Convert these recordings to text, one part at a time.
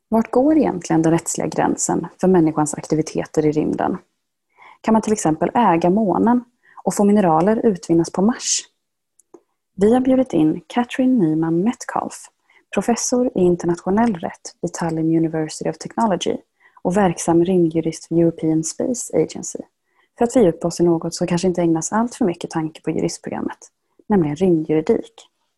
Vart går egentligen den rättsliga gränsen för människans aktiviteter i rymden? Kan man till exempel äga månen och få mineraler utvinnas på Mars? Vi har bjudit in Catherine Nyman Metcalf, professor i internationell rätt vid Tallinn University of Technology och verksam rymdjurist vid European Space Agency, för att fördjupa oss i något som kanske inte ägnas allt för mycket tanke på juristprogrammet, nämligen rymdjuridik.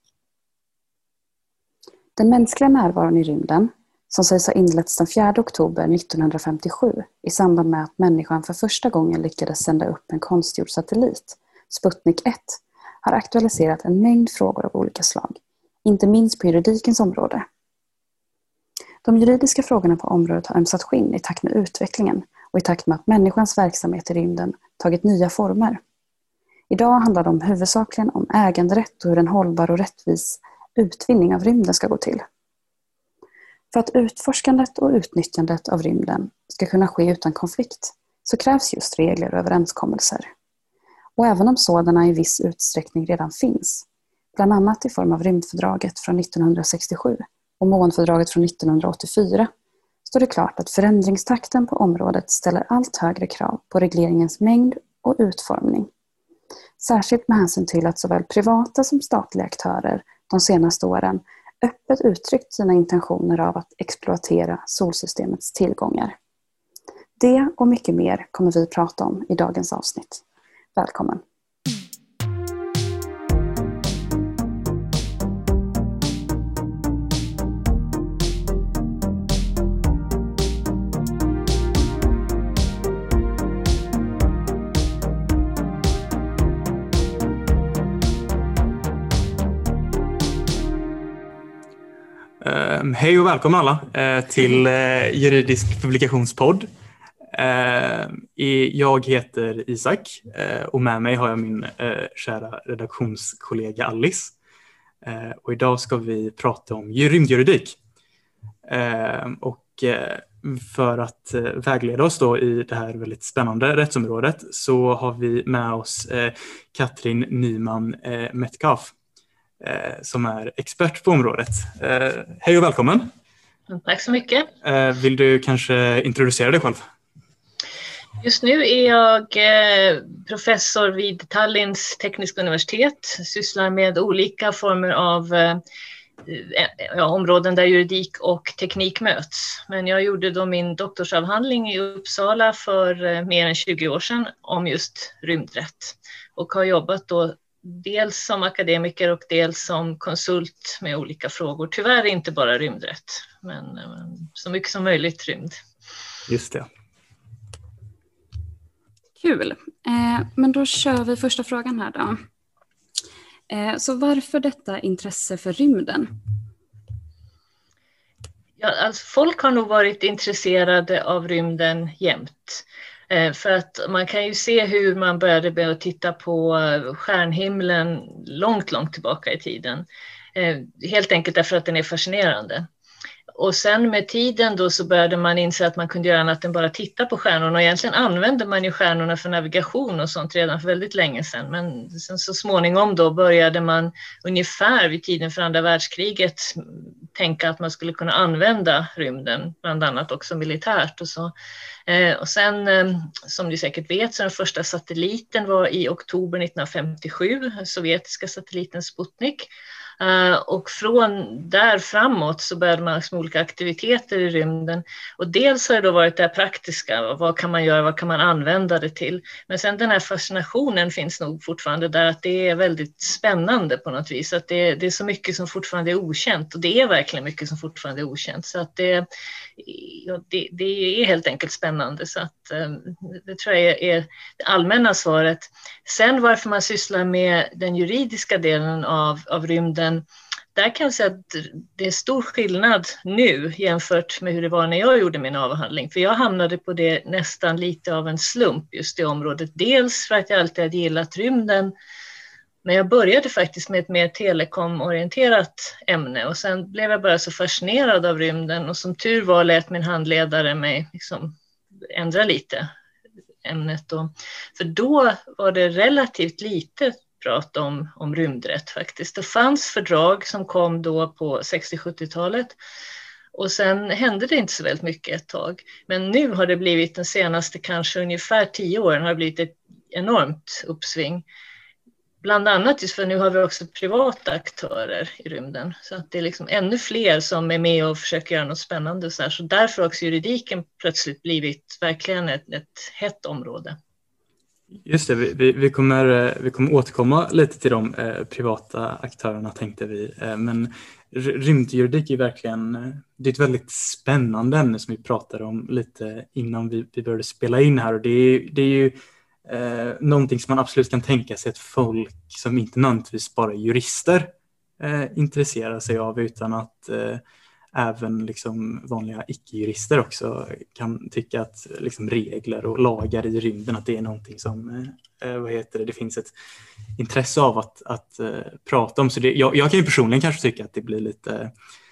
Den mänskliga närvaron i rymden, som sägs ha inletts den 4 oktober 1957 i samband med att människan för första gången lyckades sända upp en konstgjord satellit, Sputnik 1, har aktualiserat en mängd frågor av olika slag, inte minst på juridikens område. De juridiska frågorna på området har ömsat skinn i takt med utvecklingen och i takt med att människans verksamhet i rymden tagit nya former. Idag handlar det huvudsakligen om äganderätt och hur en hållbar och rättvis utvinning av rymden ska gå till. För att utforskandet och utnyttjandet av rymden ska kunna ske utan konflikt så krävs just regler och överenskommelser. Och även om sådana i viss utsträckning redan finns, bland annat i form av rymdfördraget från 1967 och månfördraget från 1984, står det klart att förändringstakten på området ställer allt högre krav på regleringens mängd och utformning. Särskilt med hänsyn till att såväl privata som statliga aktörer de senaste åren öppet uttryckt sina intentioner av att exploatera solsystemets tillgångar. Det och mycket mer kommer vi prata om i dagens avsnitt. Välkommen! Hej och välkomna alla till Juridisk publikationspodd. Jag heter Isak och med mig har jag min kära redaktionskollega Alice. Och idag ska vi prata om rymdjuridik. Och för att vägleda oss då i det här väldigt spännande rättsområdet så har vi med oss Catherine Nyman Metcalf, som är expert på området. Hej och välkommen. Tack så mycket. Vill du kanske introducera dig själv? Just nu är jag professor vid Tallinns tekniska universitet. Sysslar med olika former av områden där juridik och teknik möts. Men jag gjorde då min doktorsavhandling i Uppsala för mer än 20 år sedan om just rymdrätt. Och har jobbat då dels som akademiker och dels som konsult med olika frågor. Tyvärr inte bara rymdrätt, men så mycket som möjligt rymd. Just det. Kul. Men då kör vi första frågan här då. Så varför detta intresse för rymden? Ja, alltså folk har nog varit intresserade av rymden jämt. För att man kan ju se hur man började börja titta på stjärnhimlen långt tillbaka i tiden. Helt enkelt därför att den är fascinerande. Och sen med tiden då så började man inse att man kunde göra annat än bara titta på stjärnorna. Och egentligen använde man ju stjärnorna för navigation och sånt redan för väldigt länge sedan. Men sen så småningom då började man ungefär vid tiden för andra världskriget tänka att man skulle kunna använda rymden, bland annat också militärt och så. Och sen, som du säkert vet, så den första satelliten var i oktober 1957, den sovjetiska satelliten Sputnik. Och från där framåt så började man med olika aktiviteter i rymden. Och dels har det då varit det praktiska, vad kan man göra, vad kan man använda det till. Men sen den här fascinationen finns nog fortfarande där, att det är väldigt spännande på något vis. Att det är så mycket som fortfarande är okänt, och det är verkligen mycket som fortfarande är okänt. Så att det är helt enkelt spännande. Så att det tror jag är det allmänna svaret. Sen varför man sysslar med den juridiska delen av rymden, där kan jag säga att det är stor skillnad nu jämfört med hur det var när jag gjorde min avhandling. För jag hamnade på det nästan lite av en slump just i området. Dels för att jag alltid hade gillat rymden, men jag började faktiskt med ett mer telekomorienterat ämne. Och sen blev jag bara så fascinerad av rymden, och som tur var lät min handledare mig liksom ändra lite ämnet då. För då var det relativt lite prat om rymdrätt faktiskt. Det fanns fördrag som kom då på 60-70-talet Och sen hände det inte så väldigt mycket ett tag. Men nu har det blivit den senaste kanske ungefär 10 åren har det blivit ett enormt uppsving. Bland annat just för nu har vi också privata aktörer i rymden. Så att det är liksom ännu fler som är med och försöker göra något spännande. Så därför har också juridiken plötsligt blivit verkligen ett hett område. Just det, vi kommer återkomma lite till de privata aktörerna tänkte vi. Men rymdjuridik är verkligen, det är ett väldigt spännande ämne som vi pratade om lite innan vi började spela in här. Och det är ju någonting som man absolut kan tänka sig att folk som inte nödvändigtvis bara är jurister intresserar sig av, utan att även liksom vanliga icke-jurister också kan tycka att liksom regler och lagar i rymden, att det är någonting som det finns ett intresse av att prata om. Så jag kan ju personligen kanske tycka att det blir lite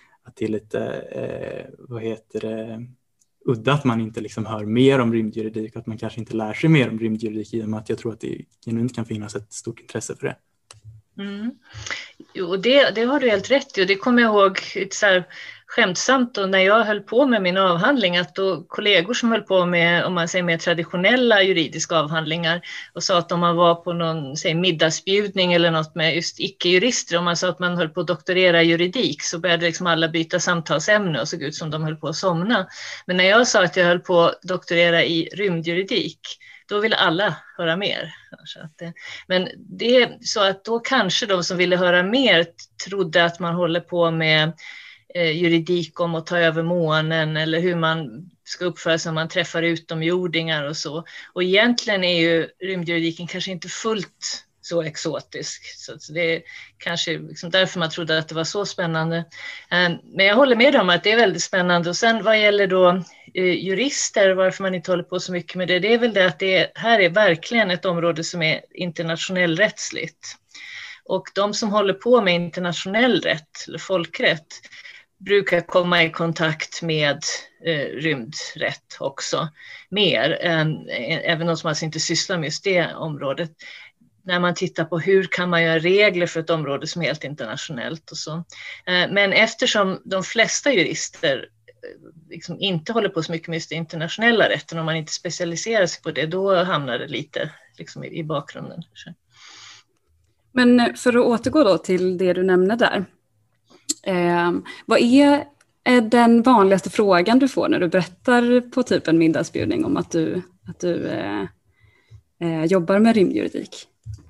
udda att man inte liksom hör mer om rymdjuridik, och att man kanske inte lär sig mer om rymdjuridik, i och med att jag tror att det genuint kan finnas ett stort intresse för det. Mm. Jo, det har du helt rätt i, och det kommer jag ihåg så här skämtsamt då, när jag höll på med min avhandling, att då kollegor som höll på med, om man säger, mer traditionella juridiska avhandlingar och sa att om man var på någon middagsbjudning eller något med just icke-jurister, om man sa att man höll på att doktorera juridik, så började liksom alla byta samtalsämne och såg ut som de höll på att somna. Men när jag sa att jag höll på att doktorera i rymdjuridik, då ville alla höra mer. Men det är så att då kanske de som ville höra mer trodde att man håller på med juridik om att ta över månen, eller hur man ska uppföra sig om man träffar utomjordingar och så. Och egentligen är ju rymdjuridiken kanske inte fullt så exotisk. Så det är kanske liksom därför man trodde att det var så spännande. Men jag håller med om att det är väldigt spännande. Och sen vad gäller då jurister, varför man inte håller på så mycket med det, det är väl det att det här är verkligen ett område som är internationellrättsligt. Och de som håller på med internationell rätt eller folkrätt brukar komma i kontakt med rymdrätt också mer, även de som alltså inte sysslar med just det området. När man tittar på hur kan man göra regler för ett område som är helt internationellt och så. Men eftersom de flesta jurister liksom inte håller på så mycket med just internationella rätten, om man inte specialiserar sig på det, då hamnar det lite liksom i bakgrunden. Men för att återgå då till det du nämnde där. Vad är den vanligaste frågan du får när du berättar på typ en middagsbjudning om att du jobbar med rymdjuridik?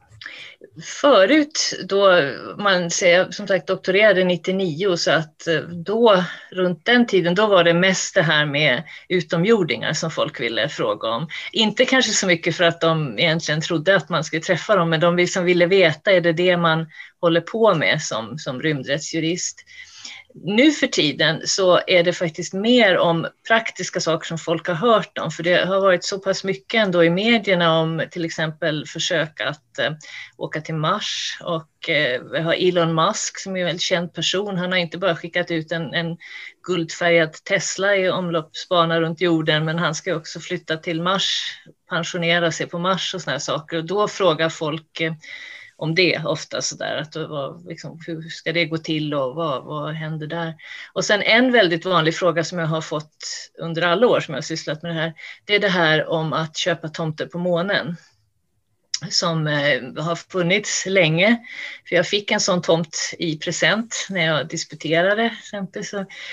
Förut då man säger, som sagt, doktorerade 99, så att då runt den tiden då var det mest det här med utomjordingar som folk ville fråga om. Inte kanske så mycket för att de egentligen trodde att man skulle träffa dem, men de som ville veta, är det man håller på med som rymdrättsjurist. Nu för tiden så är det faktiskt mer om praktiska saker som folk har hört om, för det har varit så pass mycket ändå i medierna om till exempel försök att åka till Mars, och vi har Elon Musk som är en väldigt känd person. Han har inte bara skickat ut en guldfärgad Tesla i omloppsbana runt jorden, men han ska också flytta till Mars, pensionera sig på Mars och såna här saker, och då frågar folk om det ofta sådär, att liksom, hur ska det gå till och vad händer där? Och sen en väldigt vanlig fråga som jag har fått under alla år som jag har sysslat med det här, det är det här om att köpa tomter på månen, som har funnits länge. För jag fick en sån tomt i present när jag disputerade exempel.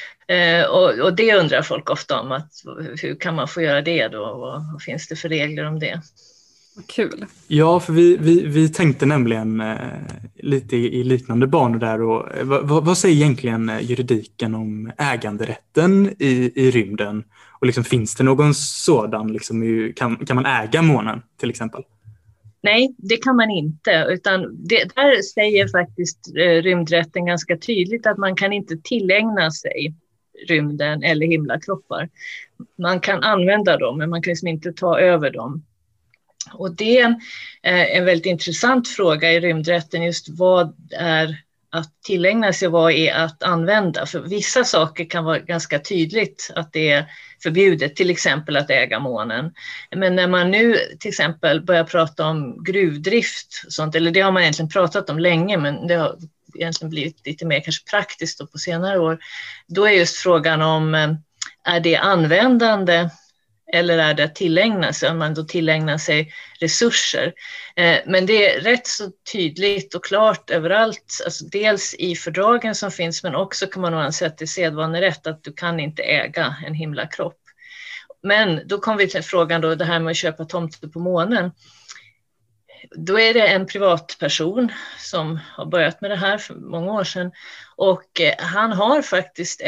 Och det undrar folk ofta om, att hur kan man få göra det då, och vad finns det för regler om det? Kul. Ja, för vi tänkte nämligen lite i liknande banor där. Och vad säger egentligen juridiken om äganderätten i rymden? Och liksom, finns det någon sådan, liksom, kan man äga månen till exempel? Nej, det kan man inte, utan där säger faktiskt rymdrätten ganska tydligt att man kan inte tillägna sig rymden eller himlakroppar. Man kan använda dem, men man kan liksom inte ta över dem. Och det är en väldigt intressant fråga i rymdrätten, just vad är att tillägna sig, vad är att använda? För vissa saker kan vara ganska tydligt att det är förbjudet, till exempel att äga månen. Men när man nu till exempel börjar prata om gruvdrift och sånt, eller det har man egentligen pratat om länge, men det har egentligen blivit lite mer kanske praktiskt då på senare år, då är just frågan om är det användande eller är det att tillägna sig, om man då tillägnar sig resurser. Men det är rätt så tydligt och klart överallt, alltså dels i fördragen som finns, men också kan man nog anse att det är sedvanerätt att du kan inte äga en himlakropp. Men då kommer vi till frågan då, det här med att köpa tomter på månen. Då är det en privatperson som har börjat med det här för många år sedan, och han har faktiskt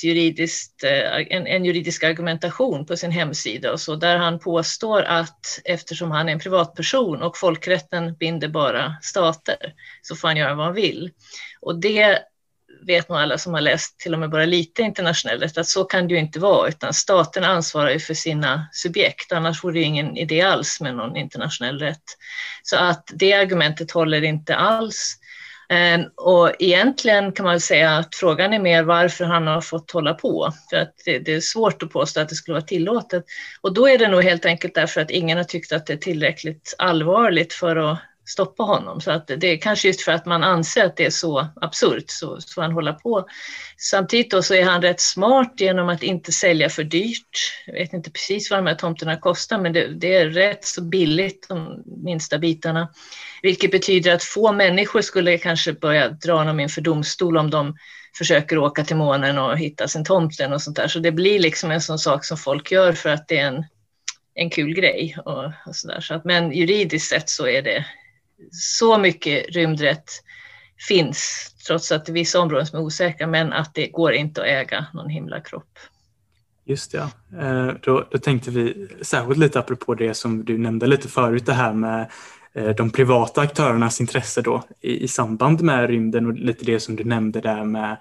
en juridisk argumentation på sin hemsida och så, där han påstår att eftersom han är en privatperson och folkrätten binder bara stater, så får han göra vad han vill. Och det vet nog alla som har läst till och med bara lite internationell rätt, att så kan det ju inte vara, utan staten ansvarar ju för sina subjekt, annars vore det ingen idé alls med någon internationell rätt. Så att det argumentet håller inte alls. Och egentligen kan man säga att frågan är mer varför han har fått hålla på, för att det är svårt att påstå att det skulle vara tillåtet. Och då är det nog helt enkelt därför att ingen har tyckt att det är tillräckligt allvarligt för att stoppa honom. Så att det är kanske just för att man anser att det är så absurt så han håller på. Samtidigt då så är han rätt smart genom att inte sälja för dyrt. Jag vet inte precis vad de här tomterna kostar, men det är rätt så billigt, de minsta bitarna. Vilket betyder att få människor skulle kanske börja dra honom inför domstol om de försöker åka till månen och hitta sin tomten och sånt där. Så det blir liksom en sån sak som folk gör för att det är en kul grej och sådär. Så att, men juridiskt sett så är det så mycket rymdrätt finns, trots att det är vissa områden som är osäkra, men att det går inte att äga någon himlakropp. Just det, då tänkte vi särskilt lite apropå det som du nämnde lite förut, det här med de privata aktörernas intresse då i samband med rymden, och lite det som du nämnde där med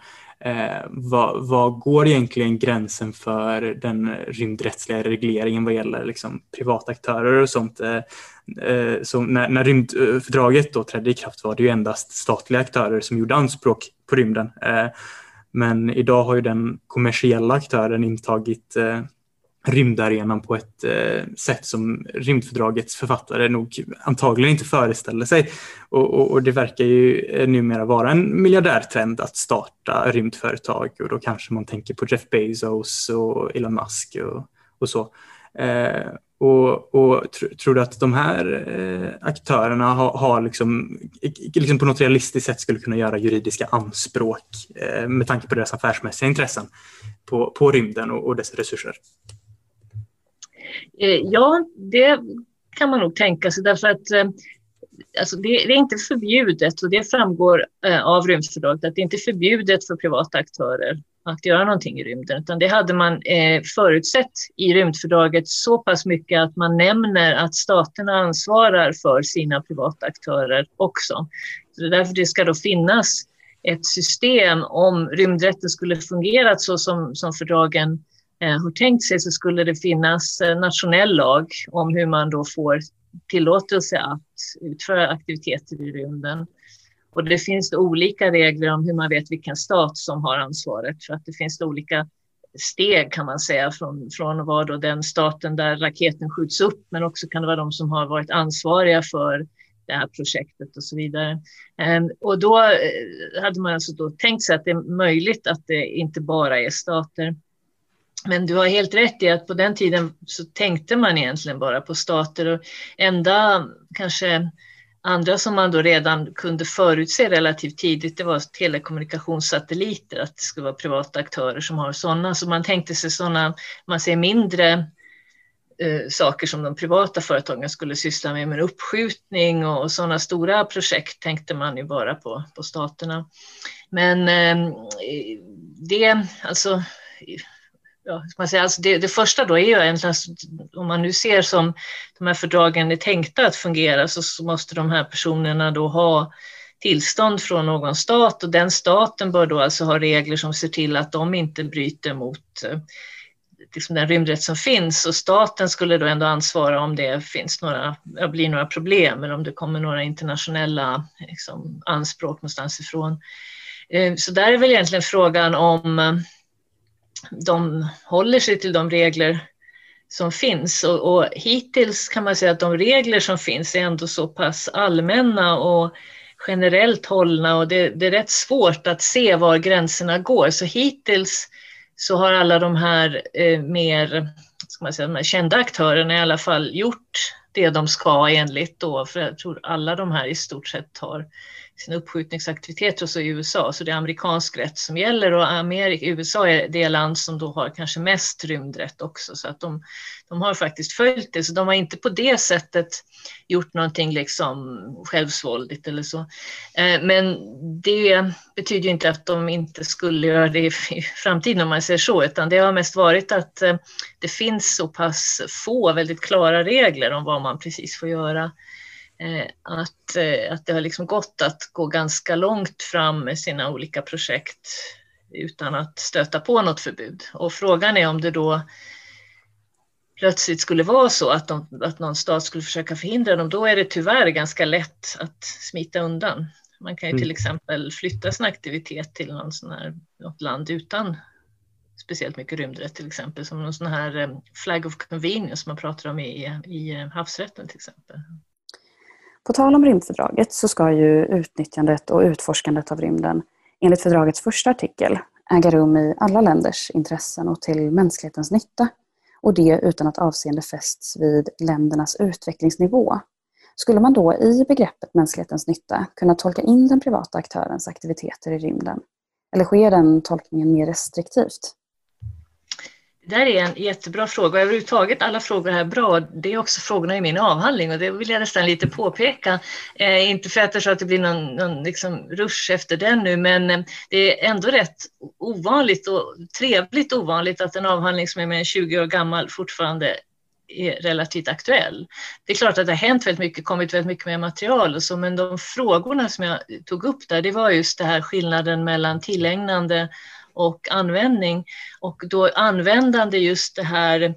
vad går egentligen gränsen för den rymdrättsliga regleringen vad gäller liksom privata aktörer och sånt. Så när rymdfördraget då trädde i kraft var det ju endast statliga aktörer som gjorde anspråk på rymden. Men idag har ju den kommersiella aktören intagit rymdarenan på ett sätt som rymdfördragets författare nog antagligen inte föreställer sig. Och det verkar ju numera vara en miljardärtrend att starta rymdföretag, och då kanske man tänker på Jeff Bezos och Elon Musk och så. Och tror du att de här aktörerna har liksom på något realistiskt sätt skulle kunna göra juridiska anspråk med tanke på deras affärsmässiga intressen på rymden och dess resurser? Ja, det kan man nog tänka sig, därför att alltså det är inte förbjudet, och det framgår av rymdfördraget att det inte är förbjudet för privata aktörer att göra någonting i rymden, utan det hade man förutsett i rymdfördraget så pass mycket att man nämner att staterna ansvarar för sina privata aktörer också. Så det är därför det ska då finnas ett system. Om rymdrätten skulle fungerat så som fördragen har tänkt sig, så skulle det finnas nationell lag om hur man då får tillåtelse att utföra aktiviteter i rymden. Och det finns då olika regler om hur man vet vilken stat som har ansvaret, för att det finns då olika steg kan man säga från att vara då den staten där raketen skjuts upp, men också kan det vara de som har varit ansvariga för det här projektet och så vidare. Och då hade man alltså då tänkt sig att det är möjligt att det inte bara är stater. Men du har helt rätt i att på den tiden så tänkte man egentligen bara på stater, och enda kanske andra som man då redan kunde förutse relativt tidigt, det var telekommunikationssatelliter, att det skulle vara privata aktörer som har sådana. Så man tänkte sig sådana, man ser mindre saker som de privata företagen skulle syssla med uppskjutning och sådana stora projekt tänkte man ju bara på staterna. Men det, alltså... Ja, man säger, alltså det första då är ju egentligen, om man nu ser som de här fördragen är tänkta att fungera, så måste de här personerna då ha tillstånd från någon stat, och den staten bör då alltså ha regler som ser till att de inte bryter mot liksom den rymdrätt som finns, och staten skulle då ändå ansvara om det finns blir några problem eller om det kommer några internationella liksom, anspråk någonstans ifrån. Så där är väl egentligen frågan om de håller sig till de regler som finns, och hittills kan man säga att de regler som finns är ändå så pass allmänna och generellt hållna och det är rätt svårt att se var gränserna går. Så hittills så har alla de här mer, ska man säga, de här kända aktörerna i alla fall gjort det de ska enligt då, för jag tror alla de här i stort sett har sina uppskjutningsaktiviteter och så i USA, så det är amerikansk rätt som gäller och USA är det land som då har kanske mest rymdrätt också, så att de har faktiskt följt det, så de har inte på det sättet gjort någonting liksom självsvåldigt eller så. Men det betyder ju inte att de inte skulle göra det i framtiden om man säger så, utan det har mest varit att det finns så pass få väldigt klara regler om vad man precis får göra. Att det har liksom gått att gå ganska långt fram med sina olika projekt utan att stöta på något förbud. Och frågan är om det då plötsligt skulle vara så att någon stat skulle försöka förhindra dem, då är det tyvärr ganska lätt att smita undan. Man kan ju till exempel flytta sin aktivitet till något land utan speciellt mycket rymdrätt till exempel, som någon sån här flag of convenience som man pratar om i havsrätten till exempel. På tal om rymdfördraget så ska ju utnyttjandet och utforskandet av rymden enligt fördragets första artikel äga rum i alla länders intressen och till mänsklighetens nytta, och det utan att avseende fästs vid ländernas utvecklingsnivå. Skulle man då i begreppet mänsklighetens nytta kunna tolka in den privata aktörens aktiviteter i rymden? Eller sker den tolkningen mer restriktivt? Det där är en jättebra fråga. Överhuvudtaget alla frågor här är bra. Det är också frågorna i min avhandling och det vill jag nästan lite påpeka. Inte för att det så att det blir någon liksom rush efter den nu, men det är ändå rätt ovanligt och trevligt ovanligt att en avhandling som är mer än 20 år gammal fortfarande är relativt aktuell. Det är klart att det har hänt väldigt mycket, kommit väldigt mycket mer material och så, men de frågorna som jag tog upp där, det var just det här skillnaden mellan tillägnande och användning, och då användande just det här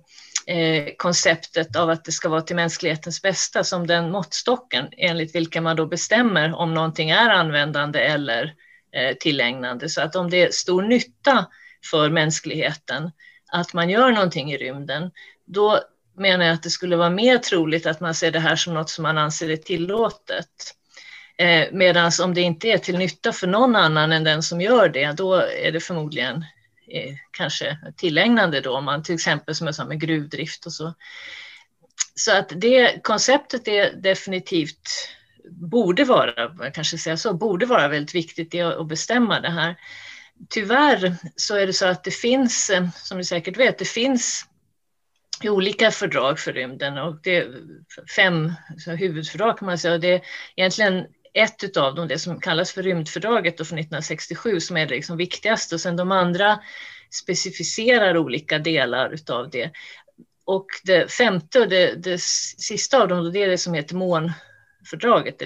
konceptet av att det ska vara till mänsklighetens bästa som den måttstocken enligt vilken man då bestämmer om någonting är användande eller tillägnande. Så att om det är stor nytta för mänskligheten att man gör någonting i rymden, då menar jag att det skulle vara mer troligt att man ser det här som något som man anser är tillåtet. Medan om det inte är till nytta för någon annan än den som gör det, då är det förmodligen kanske tillägnande då, om man till exempel som jag sa med gruvdrift och så. Så att det konceptet är definitivt, borde vara, man kanske säga så, borde vara väldigt viktigt att bestämma det här. Tyvärr så är det så att det finns, som ni säkert vet, det finns olika fördrag för rymden och det är 5 huvudfördrag kan man säga, och det är egentligen ett utav dem, det som kallas för rymdfördraget då från 1967, som är det liksom viktigaste, och sen de andra specificerar olika delar utav det. Och det femte och det sista av dem, det är det som heter månfördraget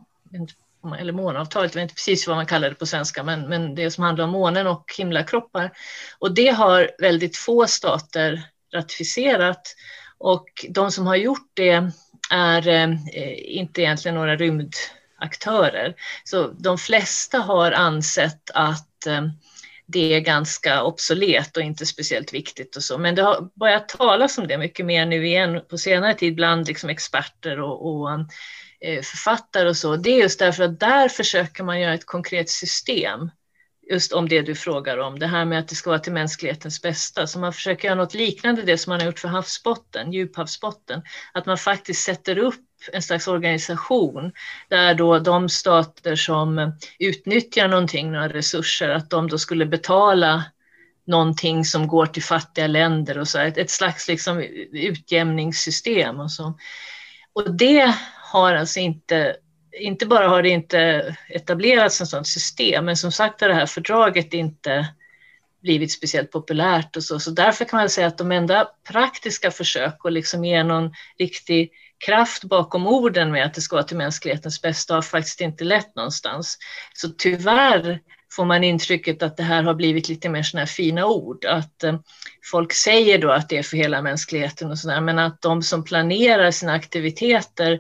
eller månavtalet, jag vet inte precis vad man kallar det på svenska, men det som handlar om månen och himlakroppar. Och det har väldigt få stater ratificerat, och de som har gjort det är inte egentligen några rymdaktörer. Så de flesta har ansett att det är ganska obsolet och inte speciellt viktigt och så. Men det har börjat talas om det mycket mer nu igen på senare tid bland liksom experter och författare och så. Det är just därför att där försöker man göra ett konkret system just om det du frågar om, det här med att det ska vara till mänsklighetens bästa. Så man försöker göra något liknande det som man har gjort för havsbotten, djuphavsbotten. Att man faktiskt sätter upp en slags organisation där då de stater som utnyttjar någonting, några resurser, att de då skulle betala någonting som går till fattiga länder och så. Ett slags liksom utjämningssystem och så. Och det har alltså inte bara har det inte etablerats en sådant system, men som sagt har det här fördraget inte blivit speciellt populärt och så. Så därför kan man säga att de enda praktiska försök att liksom ge någon riktig kraft bakom orden med att det ska vara till mänsklighetens bästa har faktiskt inte lett någonstans. Så tyvärr får man intrycket att det här har blivit lite mer såna här fina ord. Att folk säger då att det är för hela mänskligheten och sådär, men att de som planerar sina aktiviteter,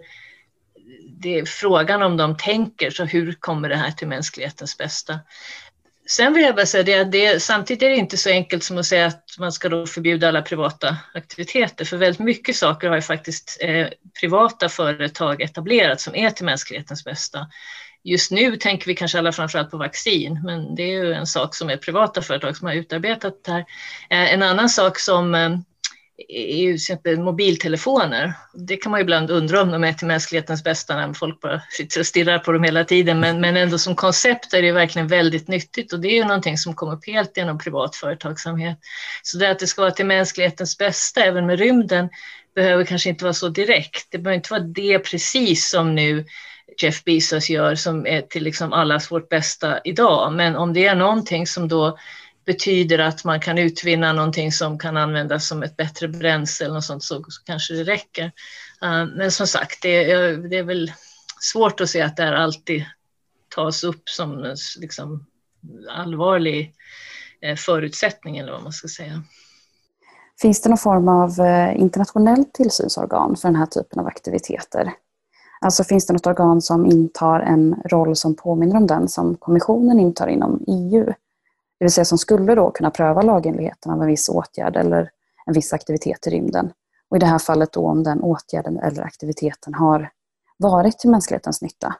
det är frågan om de tänker, så hur kommer det här till mänsklighetens bästa? Sen vill jag bara säga att samtidigt är det inte så enkelt som att säga att man ska då förbjuda alla privata aktiviteter. För väldigt mycket saker har ju faktiskt privata företag etablerat som är till mänsklighetens bästa. just nu tänker vi kanske alla framförallt på vaccin, men det är ju en sak som är privata företag som har utarbetat det här. En annan sak som är ju till exempel mobiltelefoner. Det kan man ju ibland undra om de är till mänsklighetens bästa när folk bara sitter och stirrar på dem hela tiden. Men ändå som koncept är det verkligen väldigt nyttigt, och det är ju någonting som kommer upp helt genom privat företagsamhet. Så det att det ska vara till mänsklighetens bästa även med rymden behöver kanske inte vara så direkt. Det behöver inte vara det precis som nu Jeff Bezos gör som är till liksom allas vårt bästa idag. Men om det är någonting som då betyder att man kan utvinna någonting som kan användas som ett bättre bränsle eller något sånt, så kanske det räcker. Men som sagt, det är väl svårt att se att det här alltid tas upp som en liksom allvarlig förutsättning eller vad man ska säga. Finns det någon form av internationellt tillsynsorgan för den här typen av aktiviteter? Alltså finns det något organ som intar en roll som påminner om den som kommissionen intar inom EU? Det vill säga som skulle då kunna pröva lagenligheten av en viss åtgärd eller en viss aktivitet i rymden. Och i det här fallet då om den åtgärden eller aktiviteten har varit till mänsklighetens nytta.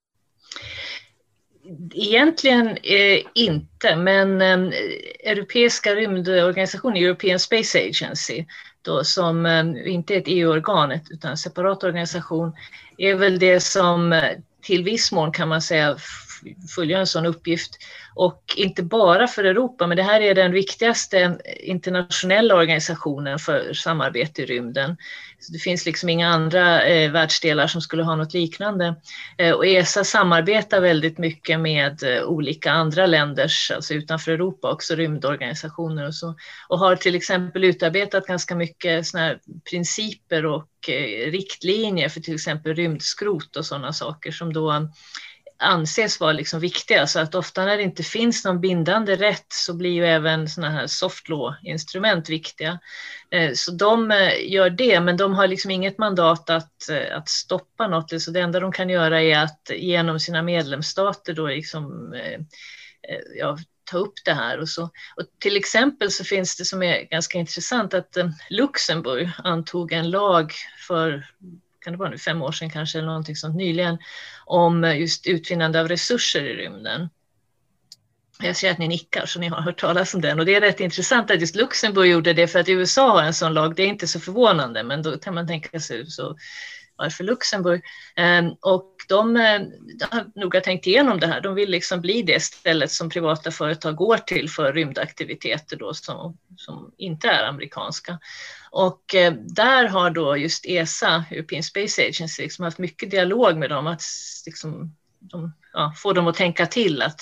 Egentligen inte, men Europeiska rymdorganisationen, European Space Agency, då, som inte är ett EU-organ utan en separat organisation, är väl det som till viss mån kan man säga följa en sån uppgift, och inte bara för Europa, men det här är den viktigaste internationella organisationen för samarbete i rymden. Så det finns liksom inga andra världsdelar som skulle ha något liknande. Och ESA samarbetar väldigt mycket med olika andra länders, alltså utanför Europa också, rymdorganisationer och så. Och har till exempel utarbetat ganska mycket såna här principer och riktlinjer för till exempel rymdskrot och sådana saker som då anses vara liksom viktiga, så att ofta när det inte finns någon bindande rätt så blir ju även såna här soft law-instrument viktiga. Så de gör det, men de har liksom inget mandat att stoppa något, så det enda de kan göra är att genom sina medlemsstater då liksom ta upp det här och så. Och till exempel så finns det som är ganska intressant att Luxemburg antog en lag för, kan det vara nu 5 år sedan kanske eller någonting sånt nyligen, om just utvinnande av resurser i rymden. Jag ser att ni nickar så ni har hört talas om den, och det är rätt intressant att just Luxemburg gjorde det, för att USA har en sån lag. Det är inte så förvånande, men då kan man tänka sig så varför Luxemburg. Och de har noga tänkt igenom det här. De vill liksom bli det stället som privata företag går till för rymdaktiviteter då, som inte är amerikanska. Och där har då just ESA, European Space Agency, liksom haft mycket dialog med dem, att liksom, få dem att tänka till att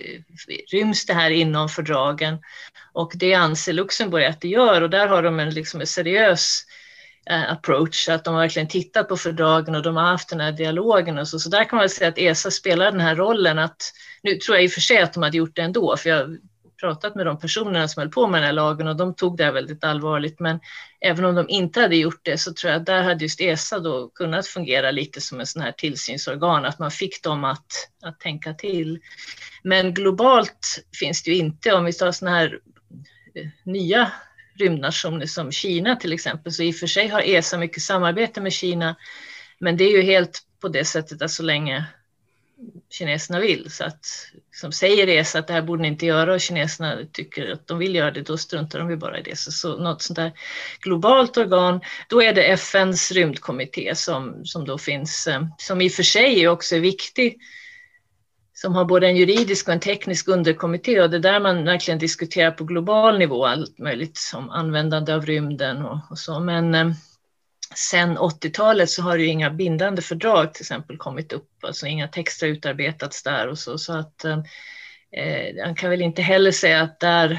ryms det här inom fördragen, och det anser Luxemburg att det gör, och där har de en seriös approach, att de har verkligen tittat på fördragen och de har haft den här dialogen och så där kan man säga att ESA spelar den här rollen. Att, nu tror jag i och för sig att de hade gjort det ändå, för jag har pratat med de personerna som höll på med den här lagen och de tog det väldigt allvarligt, men även om de inte hade gjort det så tror jag att där hade just ESA då kunnat fungera lite som en sån här tillsynsorgan, att man fick dem att tänka till. Men globalt finns det ju inte, om vi tar såna här nya rymdnationer som Kina till exempel, så i och för sig har ESA mycket samarbete med Kina, men det är ju helt på det sättet att så länge kineserna vill, så att som säger ESA att det här borde ni inte göra och kineserna tycker att de vill göra det, då struntar de ju bara i det. Så något sånt där globalt organ, då är det FNs rymdkommitté som då finns, som i och för sig också är viktig, som har både en juridisk och en teknisk underkommitté, och det är där man verkligen diskuterar på global nivå allt möjligt som användande av rymden och så. Men sen 80-talet så har ju inga bindande fördrag till exempel kommit upp, alltså inga texter utarbetats där och så att man kan väl inte heller säga att där,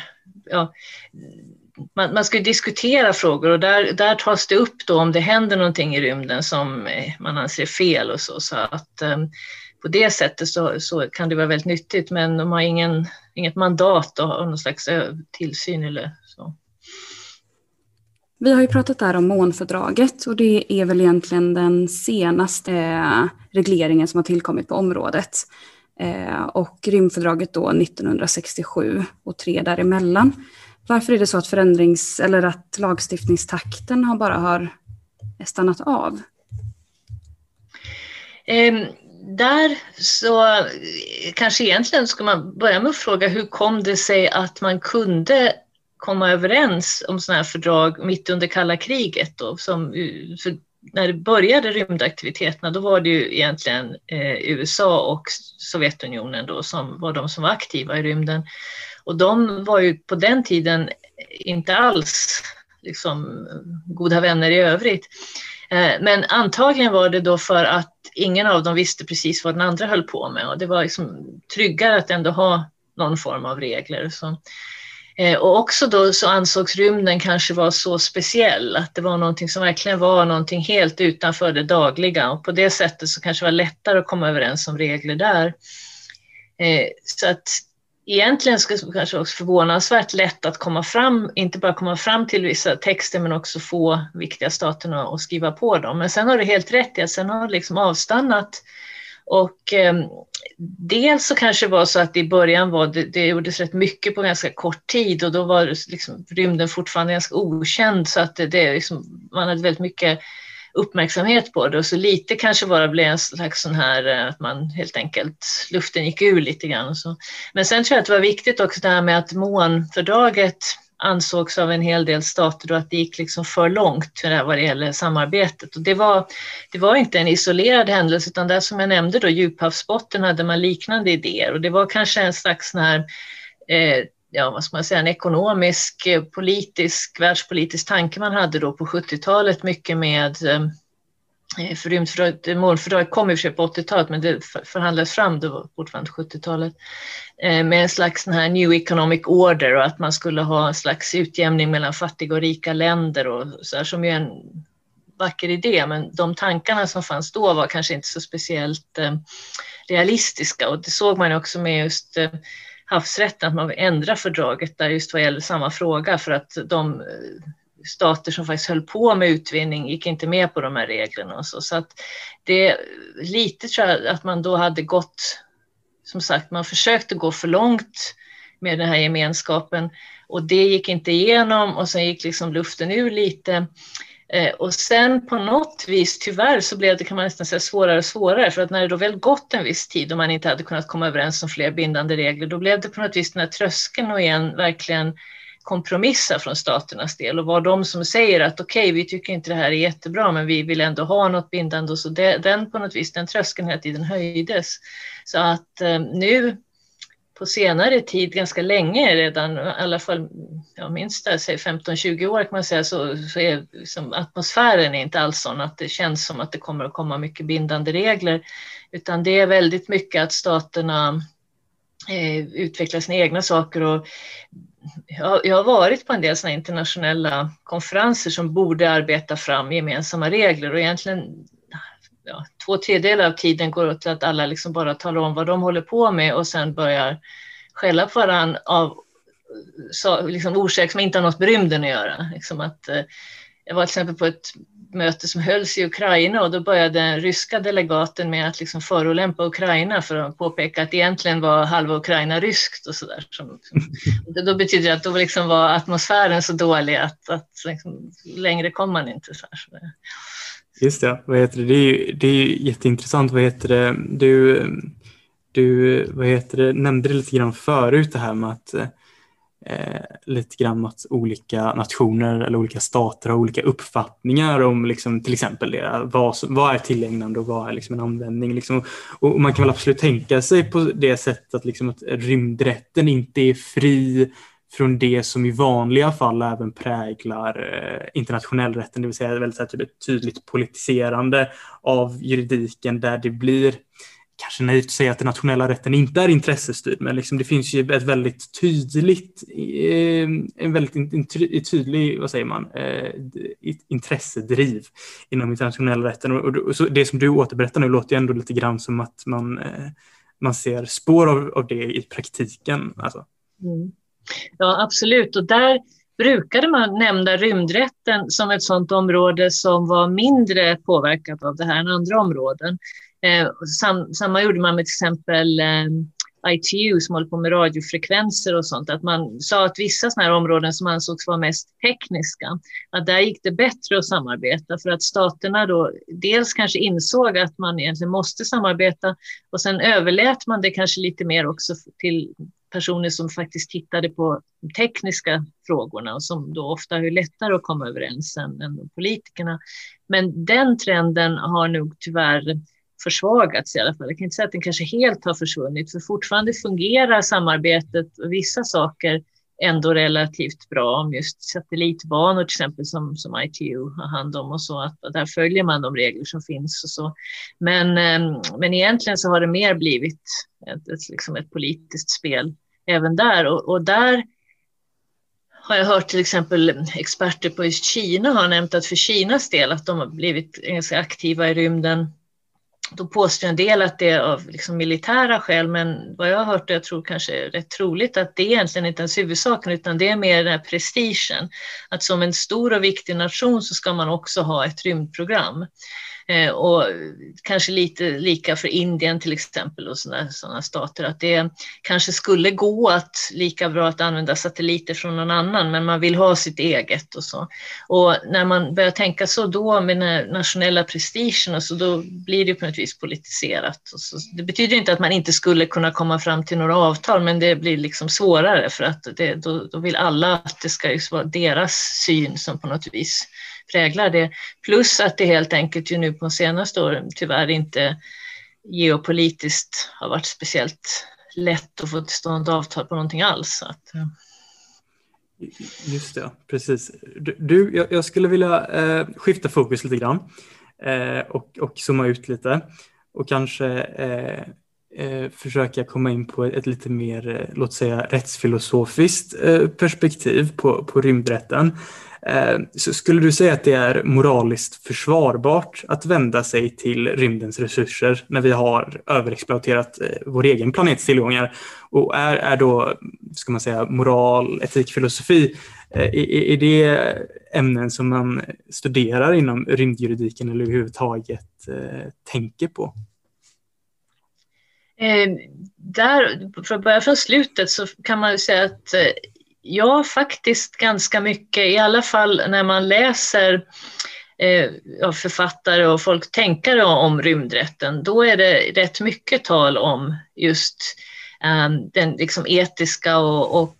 man ska ju diskutera frågor, och där tas det upp då om det händer någonting i rymden som man anser fel och så att på det sättet så kan det vara väldigt nyttigt, men de har inget mandat och någon slags tillsyn eller så. Vi har ju pratat där om månfördraget, och det är väl egentligen den senaste regleringen som har tillkommit på området. Och rymdfördraget då 1967 och 3 däremellan. Varför är det så att att lagstiftningstakten bara har stannat av? där så kanske egentligen ska man börja med att fråga hur kom det sig att man kunde komma överens om sådana här fördrag mitt under kalla kriget då, för när det började rymdaktiviteterna då var det ju egentligen USA och Sovjetunionen då som var de som var aktiva i rymden. Och de var ju på den tiden inte alls liksom goda vänner i övrigt. Men antagligen var det då för att ingen av dem visste precis vad den andra höll på med. Och det var liksom tryggare att ändå ha någon form av regler. Och också då så ansågs rymden kanske vara så speciell. Att det var någonting som verkligen var någonting helt utanför det dagliga. Och på det sättet så kanske det var lättare att komma överens om regler där. Så att egentligen skulle det kanske också förvånansvärt lätt att komma fram, inte bara komma fram till vissa texter men också få viktiga staterna att skriva på dem. Men sen har det helt rätt i att sen har det liksom avstannat. Och dels så kanske det var så att i början var det gjordes rätt mycket på ganska kort tid och då var liksom rymden fortfarande ganska okänd så att det liksom, man hade väldigt mycket uppmärksamhet på det och så lite kanske bara blev en slags sån här att man helt enkelt luften gick ur lite grann och så. Men sen tror jag att det var viktigt också det här med att månfördraget ansågs av en hel del stater då att det gick liksom för långt för det här vad det gäller samarbetet och det var inte en isolerad händelse utan det som jag nämnde då djuphavsbotten hade man liknande idéer och det var kanske en slags sån här vad ska man säga, en ekonomisk, politisk, världspolitisk tanke man hade då på 70-talet mycket med för rymdfördraget, målfördraget kom i och för sig på 80-talet men det förhandlades fram då fortfarande 70-talet med en slags sån här new economic order och att man skulle ha en slags utjämning mellan fattiga och rika länder och så här som ju en vacker idé men de tankarna som fanns då var kanske inte så speciellt realistiska och det såg man också med just havsrätten att man vill ändra fördraget där just vad gäller samma fråga för att de stater som faktiskt höll på med utvinning gick inte med på de här reglerna och så att det lite tror jag att man då hade gått som sagt man försökte gå för långt med den här gemenskapen och det gick inte igenom och sen gick liksom luften ur lite och sen på något vis tyvärr så blev det kan man nästan säga svårare och svårare för att när det då väl gått en viss tid och man inte hade kunnat komma överens om fler bindande regler då blev det på något vis den här tröskeln och igen verkligen kompromissa från staternas del och var de som säger att okej, vi tycker inte det här är jättebra men vi vill ändå ha något bindande och så den på något vis den tröskeln hela tiden höjdes så att nu på senare tid, ganska länge redan, i alla fall jag minns det, säg 15-20 år kan man säga, så är liksom, atmosfären är inte alls sån att det känns som att det kommer att komma mycket bindande regler, utan det är väldigt mycket att staterna utvecklar sina egna saker och jag har varit på en del såna internationella konferenser som borde arbeta fram gemensamma regler och egentligen 2/3 av tiden går åt till att alla liksom bara talar om vad de håller på med och sen börjar skälla på varandra av liksom orsaker som inte har något med rymden att göra. Liksom att, jag var till exempel på ett möte som hölls i Ukraina och då började den ryska delegaten med att liksom förolämpa Ukraina för att påpeka att egentligen var halva Ukraina ryskt och sådär. Då betyder det att då liksom var atmosfären så dålig att liksom, längre kom man inte. Så här. Just det, det är jätteintressant. Du nämnde det lite grann förut det här med att lite grann att olika nationer eller olika stater har olika uppfattningar om liksom, till exempel det, vad är tillägnande och vad är liksom en användning liksom. Och man kan väl absolut tänka sig på det sättet att, liksom, att rymdrätten inte är fri från det som i vanliga fall även präglar internationell rätten, det vill säga väldigt tydligt politiserande av juridiken där det blir kanske naivt att säga att den nationella rätten inte är intressestyrd, men liksom det finns ju ett väldigt tydligt vad säger man, intressedriv inom internationell rätten och så det som du återberättar nu låter ju ändå lite grann som att man ser spår av det i praktiken alltså. Ja, absolut. Och där brukade man nämna rymdrätten som ett sådant område som var mindre påverkat av det här än andra områden. Samma gjorde man med till exempel ITU som håller på med radiofrekvenser och sånt, att man sa att vissa sådana här områden som ansågs vara mest tekniska, att där gick det bättre att samarbeta för att staterna då dels kanske insåg att man egentligen måste samarbeta och sen överlät man det kanske lite mer också till personer som faktiskt tittade på de tekniska frågorna och som då ofta är lättare att komma överens än politikerna. Men den trenden har nog tyvärr försvagats i alla fall. Jag kan inte säga att den kanske helt har försvunnit, för fortfarande fungerar samarbetet och vissa saker ändå relativt bra, om just satellitbanor till exempel som ITU har hand om och så, att där följer man de regler som finns och så. Men egentligen så har det mer blivit ett politiskt spel även där, och där har jag hört till exempel experter på just Kina har nämnt att för Kinas del att de har blivit ganska aktiva i rymden. Då påstår en del att det är av militära skäl, men vad jag har hört och jag tror kanske är rätt troligt att det egentligen inte ens huvudsaken, utan det är mer den här prestigen. Att som en stor och viktig nation så ska man också ha ett rymdprogram. Och kanske lite lika för Indien till exempel och sådana stater, att det kanske skulle gå att lika bra att använda satelliter från någon annan, men man vill ha sitt eget och så. Och när man börjar tänka så då med den nationella prestigen och så, då blir det på något vis politiserat. Och så, det betyder inte att man inte skulle kunna komma fram till några avtal, men det blir svårare för att då vill alla att det ska vara deras syn som på något vis präglar det. Plus att det helt enkelt ju nu på de senaste åren tyvärr inte geopolitiskt har varit speciellt lätt att få till stånd avtal på någonting alls. Just det, precis. Jag skulle vilja skifta fokus lite grann och zooma ut lite och kanske försöka komma in på ett lite mer, låt säga, rättsfilosofiskt perspektiv på rymdrätten. Så skulle du säga att det är moraliskt försvarbart att vända sig till rymdens resurser när vi har överexploaterat vår egen planets tillgångar? Och är då, ska man säga, moral, etik, filosofi, är det ämnen som man studerar inom rymdjuridiken eller överhuvudtaget tänker på? Där, för att börja från slutet, så kan man ju säga att ja, faktiskt ganska mycket, i alla fall när man läser författare och folk tänkare om rymdrätten, då är det rätt mycket tal om just den etiska och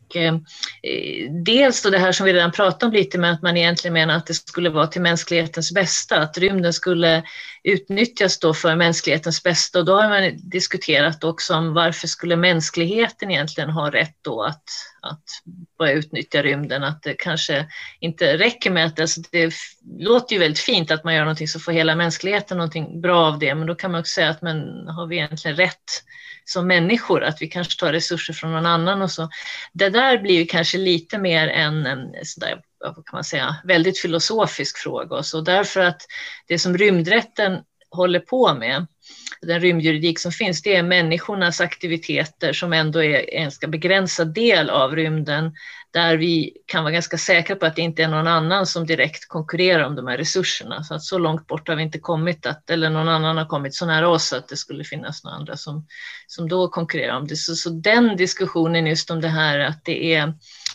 dels då det här som vi redan pratade om lite, med att man egentligen menar att det skulle vara till mänsklighetens bästa, att rymden skulle utnyttjas då för mänsklighetens bästa, och då har man diskuterat också om varför skulle mänskligheten egentligen ha rätt då att börja utnyttja rymden, att det kanske inte räcker med att det låter ju väldigt fint att man gör någonting så får hela mänskligheten någonting bra av det, men då kan man också säga att men har vi egentligen rätt som människor, att vi kanske tar resurser från någon annan och så. Det där blir ju kanske lite mer en sådär, vad kan man säga, väldigt filosofisk fråga, och så därför att det som rymdrätten håller på med, den rymdjuridik som finns, det är människornas aktiviteter som ändå är en ganska begränsad del av rymden, där vi kan vara ganska säkra på att det inte är någon annan som direkt konkurrerar om de här resurserna. Så att så långt bort har vi inte kommit eller någon annan har kommit så nära oss att det skulle finnas några andra som då konkurrerar om det. Så den diskussionen just om det här att det är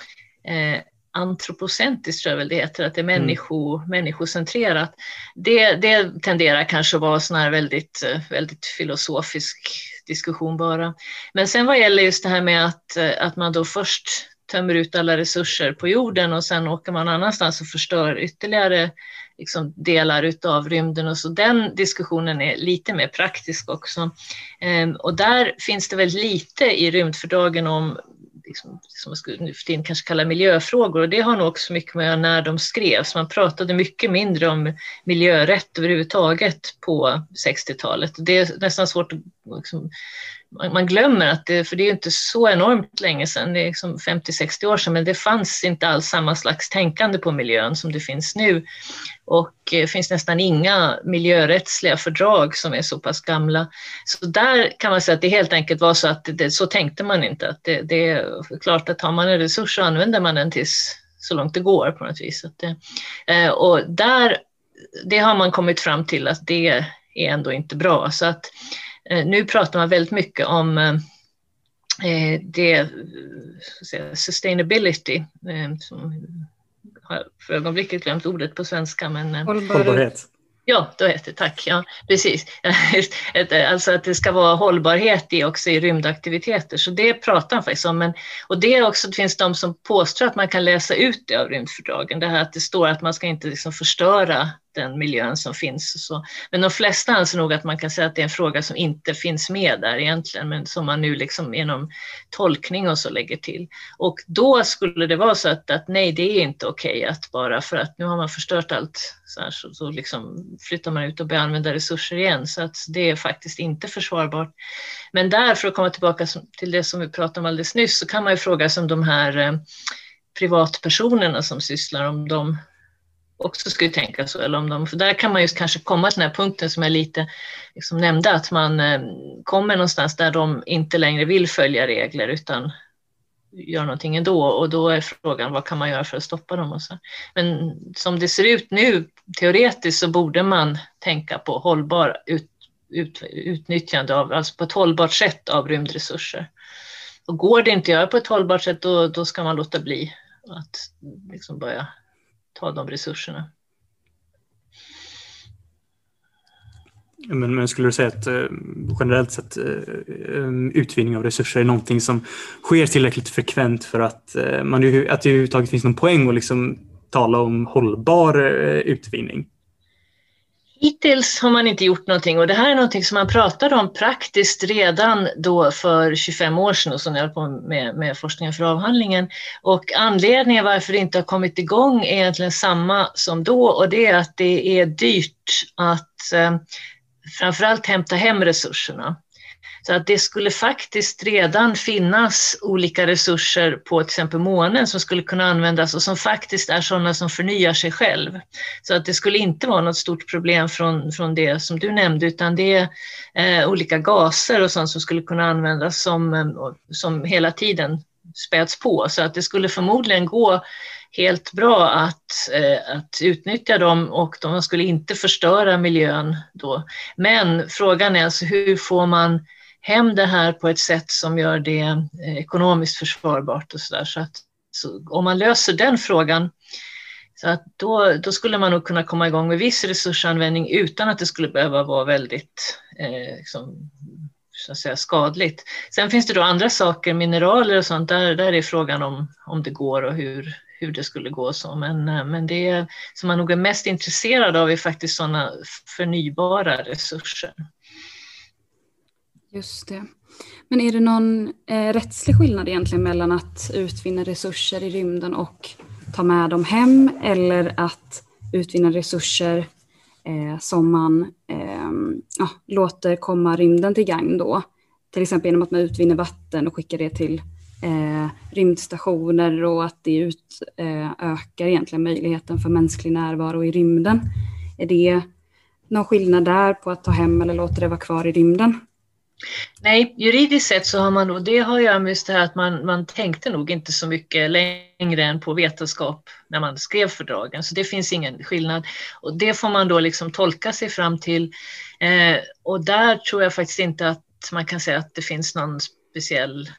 antropocentriskt, tror jag väl det heter, att det är människocentrerat, det tenderar kanske att vara sån här väldigt, väldigt filosofisk diskussion bara. Men sen vad gäller just det här med att man då först tömmer ut alla resurser på jorden och sen åker man annanstans och förstör ytterligare delar utav rymden, och så den diskussionen är lite mer praktisk också. Och där finns det väldigt lite i rymdfördragen om som man skulle nu för tiden kanske kalla miljöfrågor, och det har nog också mycket med när de skrevs. Man pratade mycket mindre om miljörätt överhuvudtaget på 60-talet. Det är nästan svårt att man glömmer att för det är ju inte så enormt länge sedan, det är 50-60 år sedan, men det fanns inte alls samma slags tänkande på miljön som det finns nu, och det finns nästan inga miljörättsliga fördrag som är så pass gamla. Så där kan man säga att det helt enkelt var så att så tänkte man inte, att det är klart att har man en resurs så använder man den tills så långt det går på något vis. Och det har man kommit fram till att det är ändå inte bra, så att nu pratar man väldigt mycket om det så att säga, sustainability, som har för ögonblicket glömt ordet på svenska. Men, hållbarhet. Ja, då heter det, tack. Ja, precis. Alltså att det ska vara hållbarhet också i rymdaktiviteter. Så det pratar han faktiskt om. Och det är också, det finns de som påstår att man kan läsa ut det av rymdfördragen. Det här att det står att man ska inte liksom förstöra den miljön som finns. Och så. Men de flesta anser nog att man kan säga att det är en fråga som inte finns med där egentligen. Men som man nu liksom genom tolkning och så lägger till. Och då skulle det vara så att nej, det är inte okej att bara för att nu har man förstört allt så här, så liksom flyttar man ut och börjar använda resurser igen. Så att det är faktiskt inte försvarbart. Men där, för att komma tillbaka till det som vi pratade om alldeles nyss, så kan man ju fråga sig om de här privatpersonerna som sysslar, om de också skulle tänka så, eller om de, för där kan man just kanske komma till den här punkten som jag lite liksom nämnde, att man kommer någonstans där de inte längre vill följa regler utan gör någonting ändå, och då är frågan vad kan man göra för att stoppa dem och så. Men som det ser ut nu teoretiskt så borde man tänka på hållbar utnyttjande av, alltså på ett hållbart sätt av rymdresurser. Och går det inte att göra på ett hållbart sätt, då ska man låta bli att liksom börja ta de resurserna. Men skulle du säga att generellt sett utvinning av resurser är någonting som sker tillräckligt frekvent för att att det överhuvudtaget finns någon poäng att liksom tala om hållbar utvinning? Hittills har man inte gjort någonting, och det här är någonting som man pratade om praktiskt redan då för 25 år sedan och så när jag höll på med forskningen för avhandlingen. Och anledningen varför det inte har kommit igång är egentligen samma som då, och det är att det är dyrt att framförallt hämta hem resurserna. Så att det skulle faktiskt redan finnas olika resurser på till exempel månen som skulle kunna användas och som faktiskt är sådana som förnyar sig själv. Så att det skulle inte vara något stort problem från det som du nämnde, utan det är olika gaser och sånt som skulle kunna användas som hela tiden späds på. Så att det skulle förmodligen gå helt bra att utnyttja dem, och de skulle inte förstöra miljön då. Men frågan är alltså hur får man hem det här på ett sätt som gör det ekonomiskt försvarbart och sådär. Så om man löser den frågan, så att då skulle man nog kunna komma igång med viss resursanvändning utan att det skulle behöva vara väldigt så att säga skadligt. Sen finns det då andra saker, mineraler och sånt, där är frågan om det går och hur det skulle gå så. Men det som man nog är mest intresserad av är faktiskt sådana förnybara resurser. Just det. Men är det någon rättslig skillnad egentligen mellan att utvinna resurser i rymden och ta med dem hem, eller att utvinna resurser som man låter komma rymden till gagn då? Till exempel genom att man utvinner vatten och skickar det till rymdstationer, och att det ökar egentligen möjligheten för mänsklig närvaro i rymden. Är det någon skillnad där på att ta hem eller låta det vara kvar i rymden? Nej, juridiskt sett så har man nog, det har ju just det här att man tänkte nog inte så mycket längre än på vetenskap när man skrev fördragen, så det finns ingen skillnad, och det får man då liksom tolka sig fram till, och där tror jag faktiskt inte att man kan säga att det finns någon speciell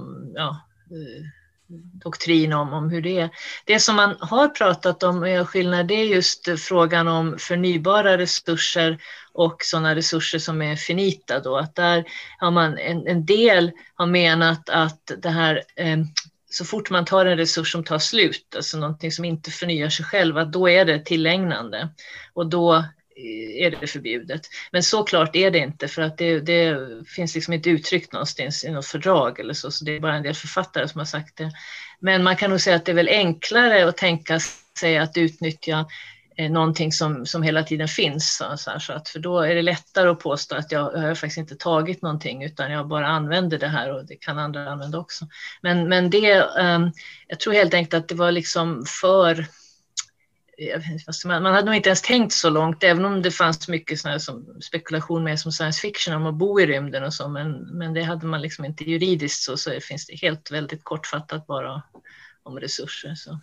doktrin om hur det är. Det som man har pratat om är skillnad, det är just frågan om förnybara resurser och sådana resurser som är finita då. Att där har man en del har menat att det här så fort man tar en resurs som tar slut, alltså någonting som inte förnyar sig själv, att då är det tillägnande och då är det förbjudet. Men så klart är det inte, för att det finns liksom inte uttryckt någonstans i något fördrag eller så det är bara en del författare som har sagt det. Men man kan nog säga att det är väl enklare att tänka sig att utnyttja någonting som hela tiden finns. Så att, för då är det lättare att påstå att jag har faktiskt inte tagit någonting, utan jag bara använder det här, och det kan andra använda också. Men det, jag tror helt enkelt att det var liksom för... Man hade nog inte ens tänkt så långt, även om det fanns mycket sån här som spekulation med som science fiction om att bo i rymden och så, men det hade man liksom inte juridiskt, så finns det helt väldigt kortfattat bara om resurser. Så.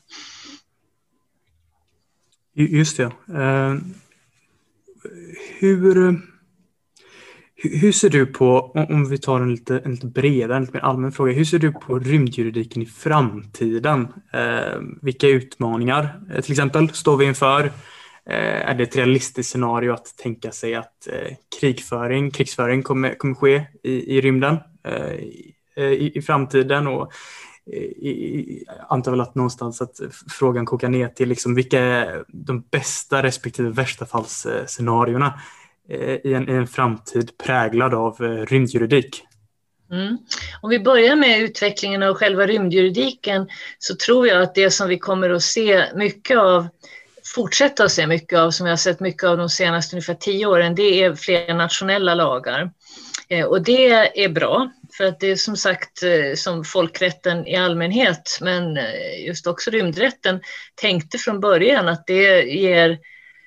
Hur ser du på, om vi tar en lite bredare, en lite mer allmän fråga, hur ser du på rymdjuridiken i framtiden? Vilka utmaningar till exempel står vi inför? Är det ett realistiskt scenario att tänka sig att krigsföring kommer ske i rymden i framtiden? Och antar väl att någonstans att frågan kokar ner till liksom vilka är de bästa respektive värsta fallsscenarierna i en framtid präglad av rymdjuridik. Om vi börjar med utvecklingen av själva rymdjuridiken, så tror jag att det som vi kommer att se mycket av, fortsätta att se mycket av, som jag har sett mycket av de senaste ungefär 10 åren, det är fler nationella lagar. Och det är bra, för att det är som sagt som folkrätten i allmänhet, men just också rymdrätten tänkte från början att det ger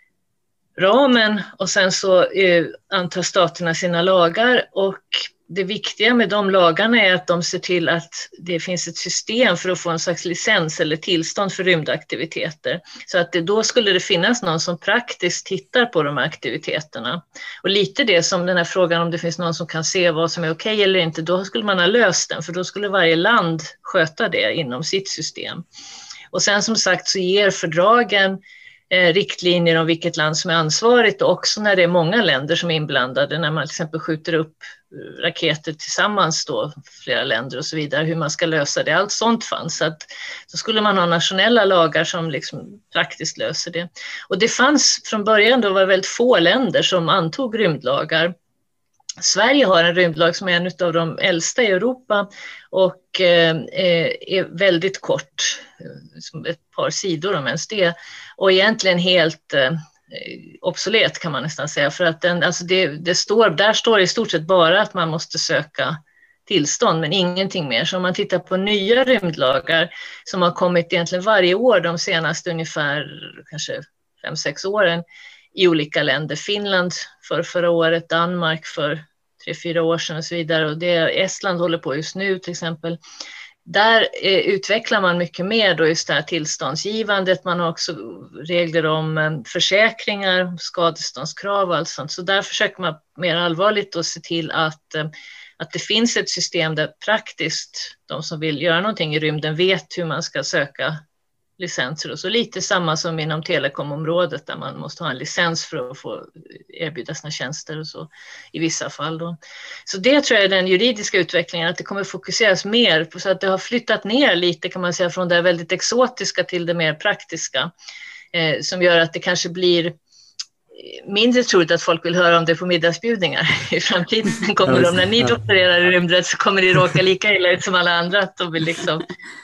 ramen, och sen så antar staterna sina lagar, och det viktiga med de lagarna är att de ser till att det finns ett system för att få en slags licens eller tillstånd för rymdaktiviteter. Så att då skulle det finnas någon som praktiskt tittar på de här aktiviteterna. Och lite det som den här frågan om det finns någon som kan se vad som är okej eller inte, då skulle man ha löst den, för då skulle varje land sköta det inom sitt system. Och sen som sagt så ger fördragen riktlinjer om vilket land som är ansvarigt, och också när det är många länder som är inblandade, när man till exempel skjuter upp raketer tillsammans då, flera länder och så vidare, hur man ska lösa det. Allt sånt fanns, så att då skulle man ha nationella lagar som liksom praktiskt löser det. Och det fanns från början, då var väldigt få länder som antog rymdlagar. Sverige har en rymdlag som är en av de äldsta i Europa och är väldigt kort, som ett par sidor om ens det, och egentligen helt obsolet kan man nästan säga, för att där står i stort sett bara att man måste söka tillstånd, men ingenting mer. Så om man tittar på nya rymdlagar som har kommit egentligen varje år de senaste ungefär kanske 5-6 åren i olika länder, Finland förra året, Danmark för 3-4 år sedan och så vidare, och det Estland håller på just nu till exempel. Där utvecklar man mycket mer då just det här tillståndsgivandet. Man har också regler om försäkringar, skadeståndskrav och allt sånt. Så där försöker man mer allvarligt att se till att det finns ett system där praktiskt de som vill göra någonting i rymden vet hur man ska söka licenser. Och så lite samma som inom telekomområdet, där man måste ha en licens för att få erbjuda sina tjänster och så i vissa fall då. Så det tror jag är den juridiska utvecklingen, att det kommer fokuseras mer på, så att det har flyttat ner lite kan man säga från det väldigt exotiska till det mer praktiska, som gör att det kanske blir mindre troligt att folk vill höra om det på middagsbjudningar i framtiden. Kommer de, när ni doktorerar i rymdrätt, så kommer det råka lika illa ut som alla andra, att de vill liksom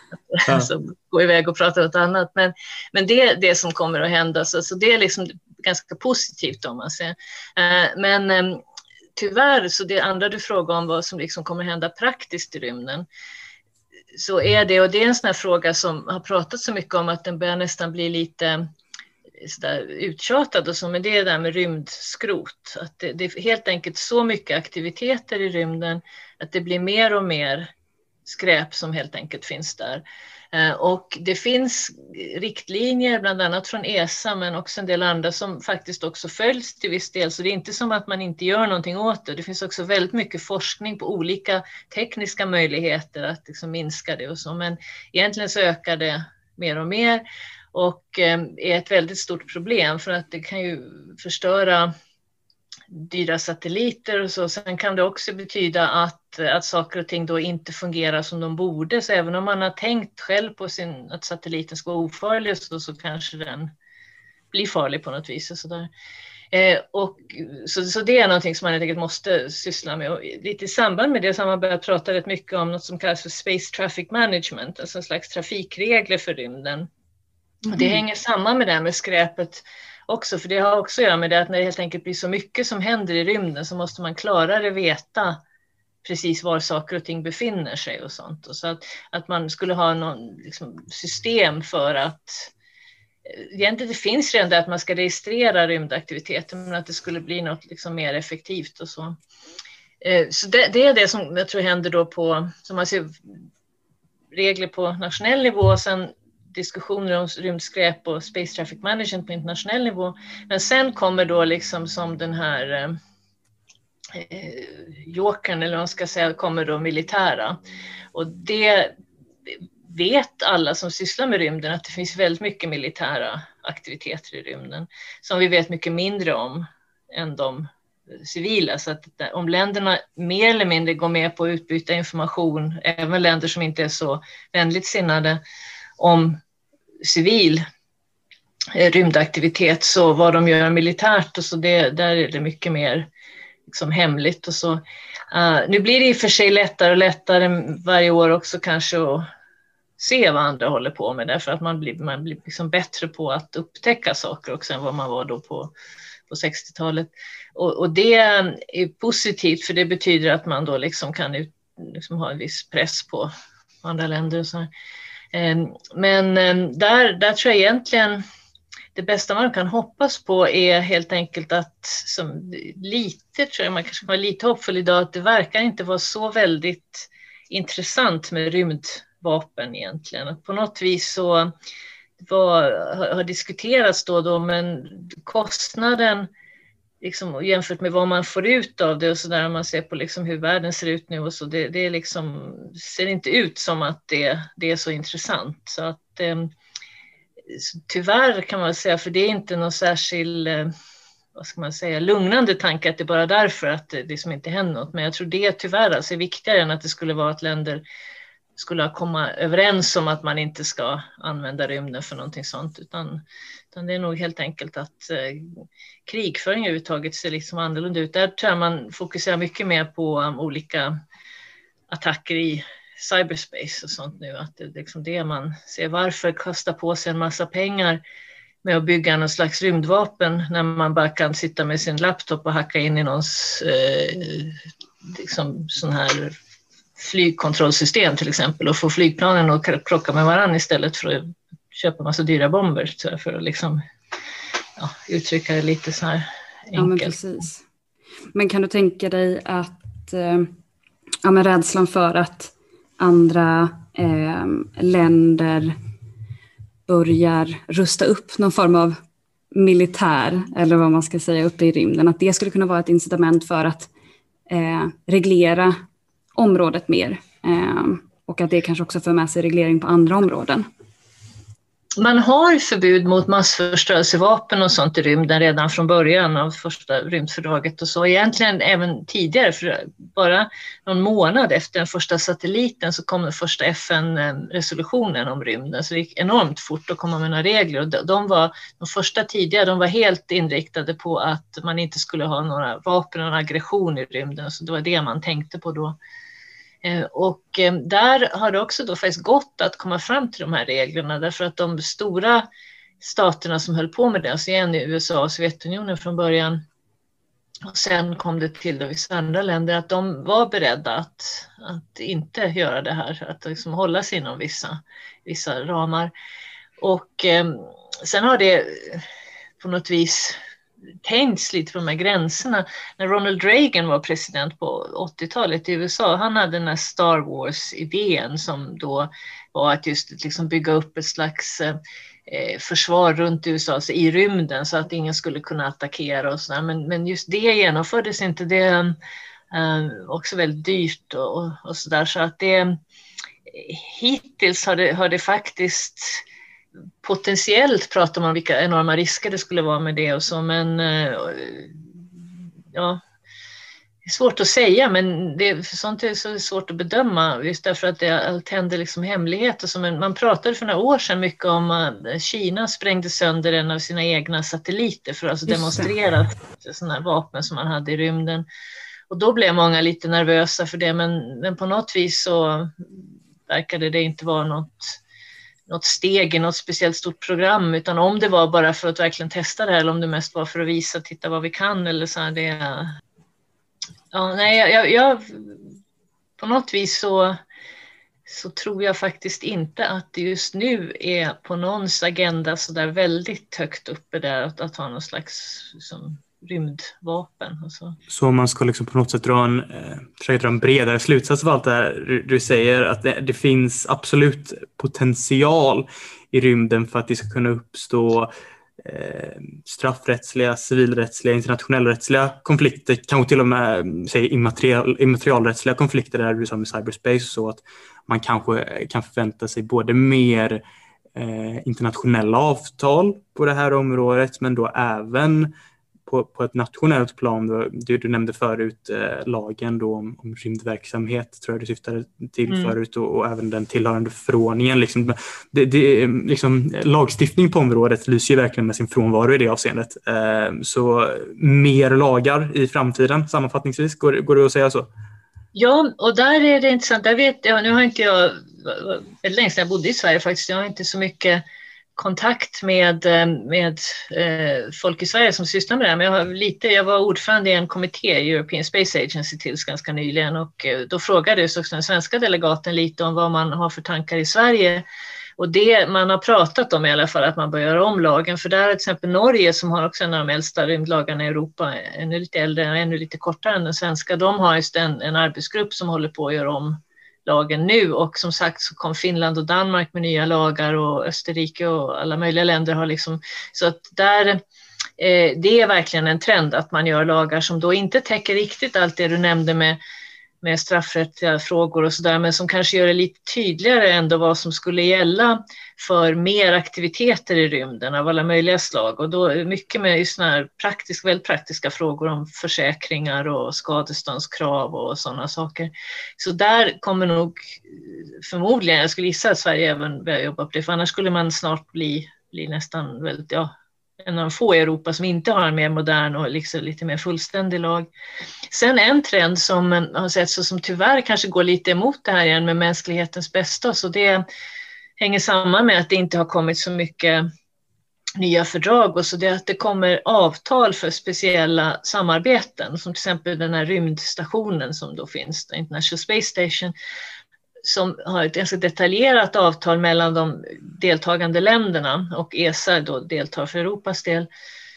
gå iväg och prata något annat. Men det är det som kommer att hända, så det är liksom ganska positivt om man säger. Men tyvärr, så det andra du frågar om vad som liksom kommer hända praktiskt i rymden, så är det, och det är en sån här fråga som har pratat så mycket om att den börjar nästan bli lite sådär uttjatad och så, men det är det där med rymdskrot, att det är helt enkelt så mycket aktiviteter i rymden att det blir mer och mer skräp som helt enkelt finns där. Och det finns riktlinjer bland annat från ESA, men också en del andra som faktiskt också följs till viss del, så det är inte som att man inte gör någonting åt det. Det finns också väldigt mycket forskning på olika tekniska möjligheter att liksom minska det och så, men egentligen så ökar det mer och mer. Och är ett väldigt stort problem, för att det kan ju förstöra dyra satelliter och så. Sen kan det också betyda att saker och ting då inte fungerar som de borde. Så även om man har tänkt själv på att satelliten ska vara ofarlig, så kanske den blir farlig på något vis. Och så där. Så det är någonting som man helt enkelt måste syssla med. Och lite i samband med det så har man börjat prata rätt mycket om något som kallas för Space Traffic Management, alltså en slags trafikregler för rymden. Och det hänger samman med det här med skräpet också, för det har också att göra med det att när det helt enkelt blir så mycket som händer i rymden, så måste man klarare veta precis var saker och ting befinner sig och sånt. Och så att man skulle ha någon liksom system för att, egentligen det finns redan det att man ska registrera rymdaktiviteter, men att det skulle bli något liksom mer effektivt och så. Så det är det som jag tror händer då på, som man ser regler på nationell nivå, och sen diskussioner om rymdskräp och Space Traffic Management på internationell nivå. Men sen kommer då liksom som den här jokern, eller vad man ska säga, kommer då militära. Och det vet alla som sysslar med rymden, att det finns väldigt mycket militära aktiviteter i rymden som vi vet mycket mindre om än de civila. Så att om länderna mer eller mindre går med på att utbyta information, även länder som inte är så vänligt sinnade, om civil rymdaktivitet, så vad de gör militärt, och så där är det mycket mer liksom hemligt. Och så. Nu blir det i och för sig lättare och lättare varje år också kanske att se vad andra håller på med, därför att man blir liksom bättre på att upptäcka saker också än vad man var då på 60-talet. Och det är positivt, för det betyder att man då liksom kan liksom ha en viss press på andra länder och så här. Men där tror jag egentligen det bästa man kan hoppas på är helt enkelt att, lite tror jag man kanske kan vara lite hoppfull idag, att det verkar inte vara så väldigt intressant med rymdvapen egentligen. Att på något vis så har diskuterats då, men kostnaden liksom, jämfört med vad man får ut av det och så där, man ser på liksom hur världen ser ut nu och så, det liksom, ser inte ut som att det är så intressant. Så att tyvärr kan man säga, för det är inte någon särskild, vad ska man säga, lugnande tanke att det är bara därför att det som inte händer något. Men jag tror det tyvärr alltså är viktigare än att det skulle vara att länder skulle ha komma överens om att man inte ska använda rymden för någonting sånt, utan det är nog helt enkelt att krigföring överhuvudtaget ser liksom annorlunda ut. Där tror jag man fokuserar mycket mer på olika attacker i cyberspace och sånt nu, att det är liksom det man ser. Varför kasta på sig en massa pengar med att bygga någon slags rymdvapen när man bara kan sitta med sin laptop och hacka in i någons liksom sån här flygkontrollsystem till exempel, och få flygplanen att krocka med varandra istället för att köpa massa dyra bomber, för att liksom uttrycka det lite så här enkelt. Ja, men precis. Men kan du tänka dig att men rädslan för att andra länder börjar rusta upp någon form av militär, eller vad man ska säga, uppe i rymden, att det skulle kunna vara ett incitament för att reglera området mer, och att det kanske också för med sig reglering på andra områden? Man har förbud mot massförstörelsevapen och sånt i rymden redan från början av första rymdfördraget, och så egentligen även tidigare, för bara någon månad efter den första satelliten så kom den första FN-resolutionen om rymden, så det gick enormt fort att komma med några regler, och de första tidiga, de var helt inriktade på att man inte skulle ha några vapen och aggression i rymden, så det var det man tänkte på då. Och där har det också då faktiskt gått att komma fram till de här reglerna, därför att de stora staterna som höll på med det, alltså igen i USA och Sovjetunionen från början, och sen kom det till då vissa andra länder, att de var beredda att inte göra det här, att liksom hålla sig inom vissa ramar. Och sen har det på något vis tänjts lite på de här gränserna. När Ronald Reagan var president på 80-talet i USA, han hade den här Star Wars-idén som då var att just liksom bygga upp ett slags försvar runt USA, alltså i rymden, så att ingen skulle kunna attackera och sådär. Men just det genomfördes inte. Det är också väldigt dyrt och sådär. Så att det hittills har det faktiskt potentiellt, pratar man om vilka enorma risker det skulle vara med det och så, men ja, det är svårt att säga, men sånt är så svårt att bedöma, just därför att allt händer liksom hemligheter. Så man pratade för några år sedan mycket om att Kina sprängde sönder en av sina egna satelliter för att alltså demonstrera sådana här vapen som man hade i rymden, och då blev många lite nervösa för det, men på något vis så verkade det inte vara något steg i något speciellt stort program, utan om det var bara för att verkligen testa det här, eller om det mest var för att visa, titta vad vi kan, eller så här, jag på något vis så tror jag faktiskt inte att det just nu är på någons agenda så där väldigt högt uppe där att ha någon slags liksom, rymdvapen och så. Så man ska liksom på något sätt försöka dra en bredare slutsats av allt det här du säger, att det finns absolut potential i rymden för att det ska kunna uppstå straffrättsliga, civilrättsliga, internationellrättsliga konflikter, kanske till och med immaterialrättsliga konflikter där vi som i cyberspace, så att man kanske kan förvänta sig både mer internationella avtal på det här området, men då även på ett nationellt plan. Du nämnde förut lagen då om rymdverksamhet, tror jag du syftade till förut, och även den tillhörande förordningen. Liksom, lagstiftning på området lyser ju verkligen med sin frånvaro i det avseendet. Så mer lagar i framtiden, sammanfattningsvis, går det att säga så? Ja, och där är det intressant. Där vet jag, nu har inte jag, väldigt länge sedan jag bodde i Sverige faktiskt, jag har inte så mycket kontakt med folk i Sverige som sysslar med det här, men jag var ordförande i en kommitté, European Space Agency, tills ganska nyligen, och då frågades också den svenska delegaten lite om vad man har för tankar i Sverige, och det man har pratat om i alla fall att man bör göra om lagen, för där till exempel Norge, som har också en av de äldsta rymdlagarna i Europa, ännu lite äldre och ännu lite kortare än den svenska, de har just en arbetsgrupp som håller på att göra om lagen nu, och som sagt så kom Finland och Danmark med nya lagar, och Österrike och alla möjliga länder har liksom, så att där det är verkligen en trend att man gör lagar som då inte täcker riktigt allt det du nämnde med straffrättsliga frågor och sådär, men som kanske gör det lite tydligare ändå vad som skulle gälla för mer aktiviteter i rymden av alla möjliga slag, och då är det mycket med såna här väldigt praktiska frågor om försäkringar och skadeståndskrav och sådana saker. Så där kommer nog förmodligen, jag skulle gissa att Sverige även börjar jobba på det, för annars skulle man snart bli nästan väldigt, en av de få i Europa som inte har en mer modern och liksom lite mer fullständig lag. Sen en trend som har sett så som tyvärr kanske går lite emot det här igen med mänsklighetens bästa, så det hänger samman med att det inte har kommit så mycket nya fördrag, och så det att det kommer avtal för speciella samarbeten, som till exempel den här rymdstationen som då finns, International Space Station, som har ett ganska detaljerat avtal mellan de deltagande länderna, och ESA då deltar för Europas del,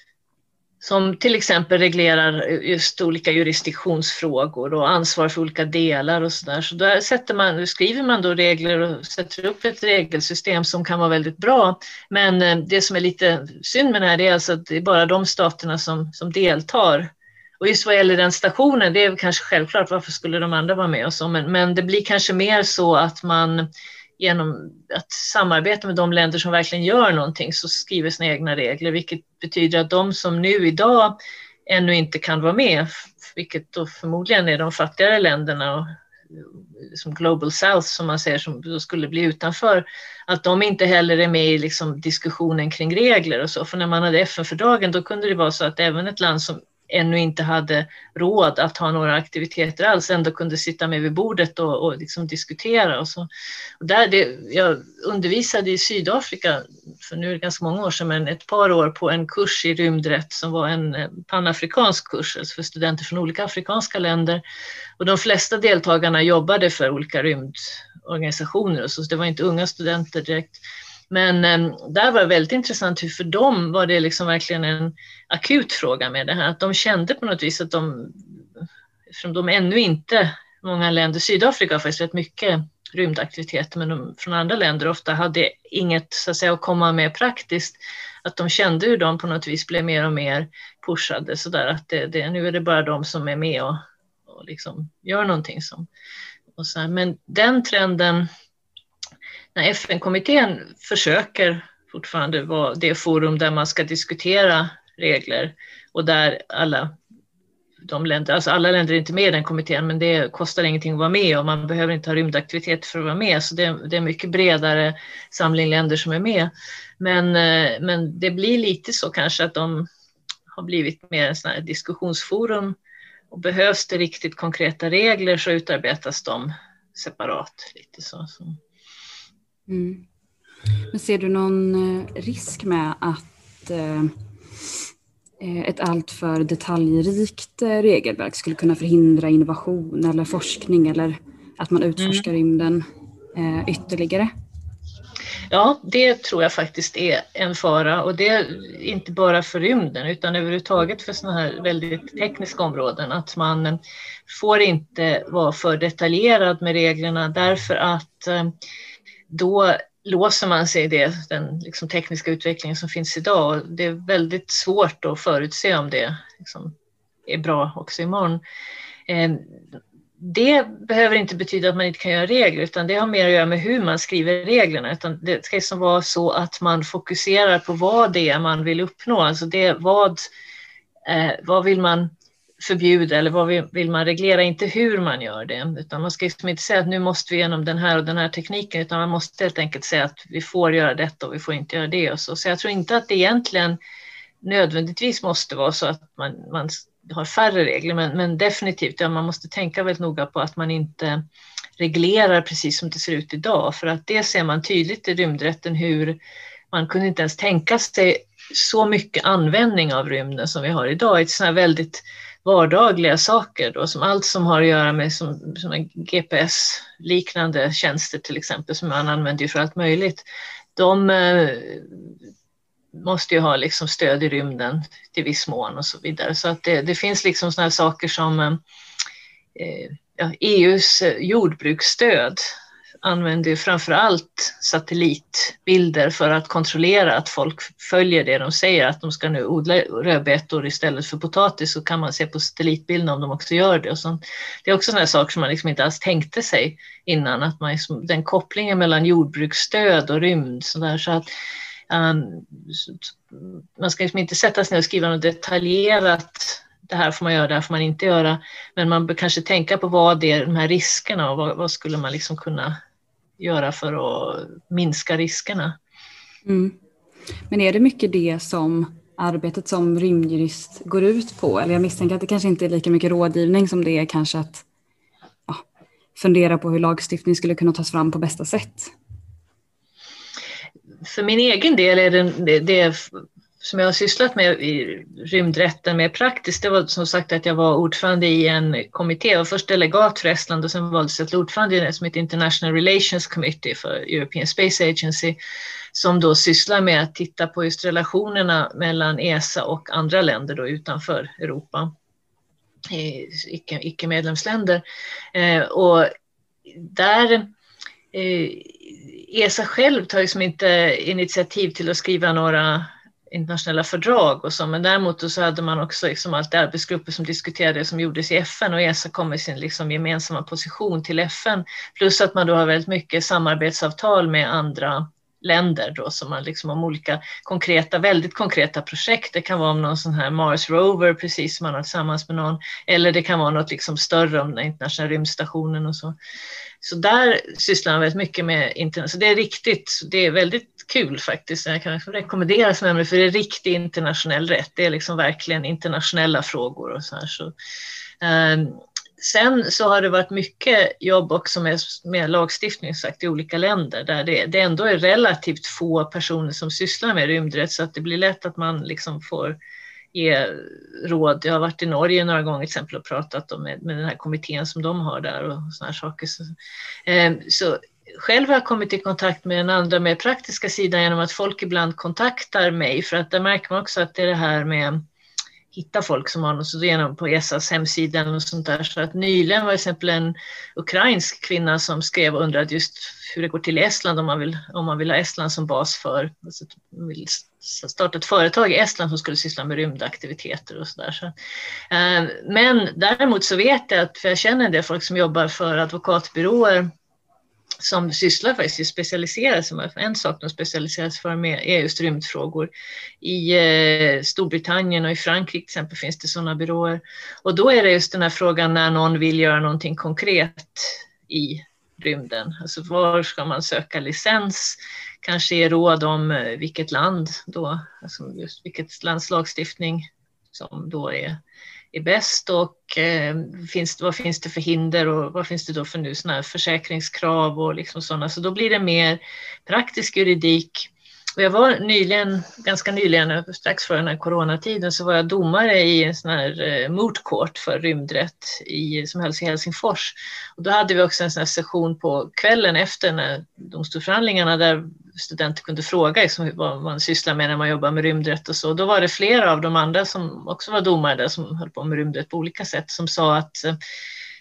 som till exempel reglerar just olika jurisdiktionsfrågor och ansvar för olika delar och sådär. Så där skriver man då regler och sätter upp ett regelsystem som kan vara väldigt bra. Men det som är lite synd med det här är alltså att det är bara de staterna som deltar. Och just vad gäller den stationen, det är kanske självklart, varför skulle de andra vara med och så, men det blir kanske mer så att man genom att samarbeta med de länder som verkligen gör någonting så skriver sina egna regler, vilket betyder att de som nu idag ännu inte kan vara med, vilket då förmodligen är de fattigare länderna och som Global South som man säger, som då skulle bli utanför, att de inte heller är med i liksom diskussionen kring regler och så. För när man hade FN-fördragen då kunde det vara så att även ett land som ännu inte hade råd att ha några aktiviteter alls ändå kunde sitta med vid bordet och liksom diskutera och så. Och jag undervisade i Sydafrika för nu är det ganska många år sedan, men ett par år på en kurs i rymdrätt som var en panafrikansk kurs, alltså för studenter från olika afrikanska länder, och de flesta deltagarna jobbade för olika rymdorganisationer och så det var inte unga studenter direkt. Men där var det väldigt intressant hur för dem var det liksom verkligen en akut fråga med det här. Att de kände på något vis att eftersom de ännu inte, många länder, Sydafrika har faktiskt rätt mycket rymdaktiviteter, men de från andra länder ofta hade inget så att säga att komma med praktiskt. Att de kände hur de på något vis blev mer och mer pushade så där att nu är det bara de som är med och liksom gör någonting och så här. Men den trenden, när FN-kommittén försöker fortfarande vara det forum där man ska diskutera regler och där alla länder är inte med i den kommittén, men det kostar ingenting att vara med och man behöver inte ha rymdaktivitet för att vara med, så det är mycket bredare samling länder som är med. Men det blir lite så kanske att de har blivit mer en sån här diskussionsforum, och behövs det riktigt konkreta regler så utarbetas de separat lite så. Mm. Men ser du någon risk med att ett alltför detaljrikt regelverk skulle kunna förhindra innovation eller forskning, eller att man utforskar rymden ytterligare? Ja, det tror jag faktiskt är en fara, och det är inte bara för rymden utan överhuvudtaget för sådana här väldigt tekniska områden, att man får inte vara för detaljerad med reglerna, därför att då låser man sig i den liksom tekniska utvecklingen som finns idag. Och det är väldigt svårt att förutse om det liksom är bra också imorgon. Det behöver inte betyda att man inte kan göra regler, utan det har mer att göra med hur man skriver reglerna. Utan det ska liksom vara så att man fokuserar på vad det är man vill uppnå. Alltså vad vill man förbjuda eller vad vill man reglera, inte hur man gör det. Utan man ska liksom inte säga att nu måste vi genom den här och den här tekniken, utan man måste helt enkelt säga att vi får göra detta och vi får inte göra det. Och så jag tror inte att det egentligen nödvändigtvis måste vara så att man har färre regler, men definitivt man måste tänka väldigt noga på att man inte reglerar precis som det ser ut idag, för att det ser man tydligt i rymdrätten hur man kunde inte ens tänka sig så mycket användning av rymden som vi har idag. Ett sådana väldigt vardagliga saker då, som allt som har att göra med som GPS-liknande tjänster till exempel, som man använder för allt möjligt. De måste ju ha liksom stöd i rymden till viss mån och så vidare. Så att det finns liksom såna här saker som EUs jordbruksstöd använder ju framförallt satellitbilder för att kontrollera att folk följer det de säger, att de ska nu odla rödbetor istället för potatis, så kan man se på satellitbilderna om de också gör det. Och så, det är också sådana saker som man liksom inte alls tänkte sig innan, att man liksom, den kopplingen mellan jordbruksstöd och rymd så att man ska liksom inte sätta sig ner och skriva något detaljerat, det här får man göra, det här får man inte göra, men man bör kanske tänka på vad det är, de här riskerna, och vad skulle man liksom kunna göra för att minska riskerna. Men är det mycket det som arbetet som rymdjurist går ut på? Eller jag misstänker att det kanske inte är lika mycket rådgivning som det är kanske att fundera på hur lagstiftning skulle kunna tas fram på bästa sätt. För min egen del är det som jag har sysslat med i rymdrätten mer praktiskt, det var som sagt att jag var ordförande i en kommitté. Jag var först delegat för Estland och sen valdes jag till ordförande i det som heter International Relations Committee för European Space Agency, som då sysslar med att titta på just relationerna mellan ESA och andra länder då utanför Europa, icke-medlemsländer. Och där ESA själv tar liksom inte initiativ till att skriva några internationella fördrag och så, men däremot så hade man också liksom alltid arbetsgrupper som diskuterade det som gjordes i FN, och ESA kom med sin liksom gemensamma position till FN, plus att man då har väldigt mycket samarbetsavtal med andra länder då, som man liksom om olika väldigt konkreta projekt. Det kan vara om någon sån här Mars Rover precis som man har tillsammans med någon, eller det kan vara något liksom större om den internationella rymdstationen och så. Så där sysslar man väldigt mycket med internet. Så det är väldigt kul faktiskt. Jag kan rekommendera för det är riktig internationell rätt. Det är liksom verkligen internationella frågor och så här. Så, sen så har det varit mycket jobb också med lagstiftning sagt, i olika länder där det ändå är relativt få personer som sysslar med rymdrätt, så att det blir lätt att man liksom får ge råd. Jag har varit i Norge några gånger till exempel och pratat med den här kommittén som de har där och såna här saker. Så själv har jag kommit i kontakt med den andra mer praktiska sidan genom att folk ibland kontaktar mig, för att där märker man också att det är det här med hitta folk som har något så genom på ESAs hemsida och sånt där. Så att nyligen var till exempel en ukrainsk kvinna som skrev och undrade just hur det går till i Estland om man vill ha Estland som bas för, alltså vill starta ett företag i Estland som skulle syssla med rymdaktiviteter och sådär. Så, men däremot så vet jag att, för jag känner en del folk som jobbar för advokatbyråer som sysslar faktiskt specialiserar sig, en sak de specialiserar sig för med EUs rymdfrågor. I Storbritannien och i Frankrike till exempel finns det sådana byråer. Och då är det just den här frågan när någon vill göra någonting konkret i rymden. Alltså var ska man söka licens? Kanske ge råd om vilket land då, alltså just vilket lands lagstiftning som då är bäst, och vad finns det för hinder och vad finns det då för nu såna här försäkringskrav och liksom sådana. Så då blir det mer praktisk juridik. Och jag var ganska nyligen, strax före den här coronatiden, så var jag domare i en sån här moot court för rymdrätt som hölls i Helsingfors. Och då hade vi också en sån här session på kvällen efter när domstolsförhandlingarna där studenter kunde fråga liksom, vad man sysslar med när man jobbar med rymdrätt och så. Då var det flera av de andra som också var domare där som höll på med rymdrätt på olika sätt som sa att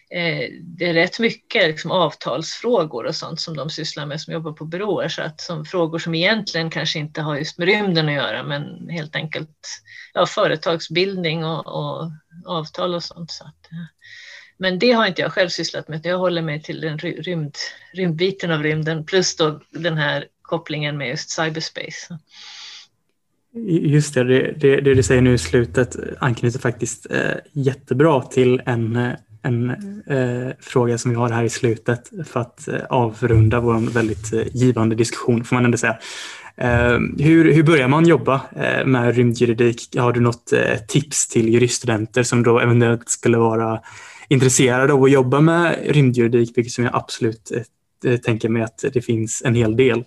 det är rätt mycket liksom avtalsfrågor och sånt som de sysslar med som jobbar på byråer, så att som frågor som egentligen kanske inte har just med rymden att göra, men helt enkelt företagsbildning och avtal och sånt. Så att, men det har inte jag själv sysslat med, jag håller mig till den rymdbiten av rymden plus då den här kopplingen med just cyberspace. Just det du säger nu i slutet anknyter faktiskt jättebra till en fråga som vi har här i slutet för att avrunda vår väldigt givande diskussion, får man ändå säga. Hur börjar man jobba med rymdjuridik? Har du något tips till juriststudenter som då eventuellt skulle vara intresserade av att jobba med rymdjuridik, vilket som jag absolut tänker mig att det finns en hel del?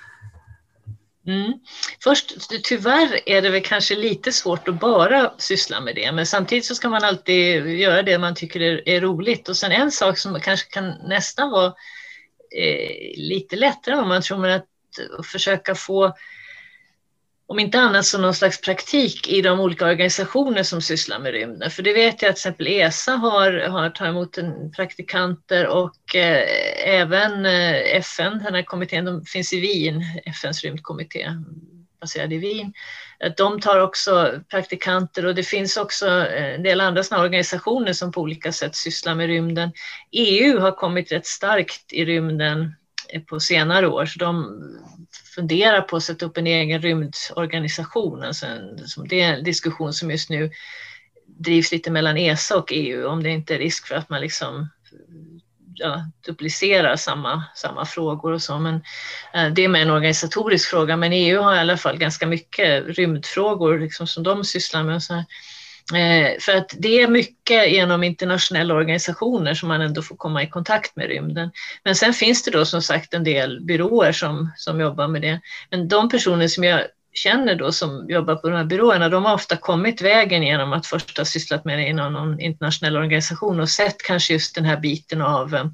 Först, tyvärr är det väl kanske lite svårt att bara syssla med det, men samtidigt så ska man alltid göra det man tycker är roligt. Och sen en sak som kanske kan nästan vara lite lättare om man tror, men att försöka få, om inte annat så någon slags praktik i de olika organisationer som sysslar med rymden. För det vet jag att till exempel ESA har tagit emot praktikanter, och även FN, den här kommittén, de finns i Wien, FNs rymdkommitté baserad i Wien. De tar också praktikanter, och det finns också en del andra såna organisationer som på olika sätt sysslar med rymden. EU har kommit rätt starkt i rymden på senare år, så de funderar på att sätta upp en egen rymdorganisation. Alltså det är en diskussion som just nu drivs lite mellan ESA och EU, om det inte är risk för att man liksom duplicerar samma frågor och så. Men det är med en organisatorisk fråga, men EU har i alla fall ganska mycket rymdfrågor liksom, som de sysslar med. Och så här. För att det är mycket genom internationella organisationer som man ändå får komma i kontakt med rymden. Men sen finns det då som sagt en del byråer som jobbar med det. Men de personer som jag känner då som jobbar på de här byråerna, de har ofta kommit vägen genom att först ha sysslat med det inom någon internationell organisation och sett kanske just den här biten av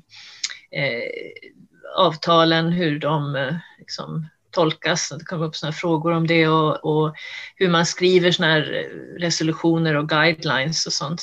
avtalen, hur de liksom tolkas. Det kommer upp såna frågor om det och hur man skriver såna här resolutioner och guidelines och sånt.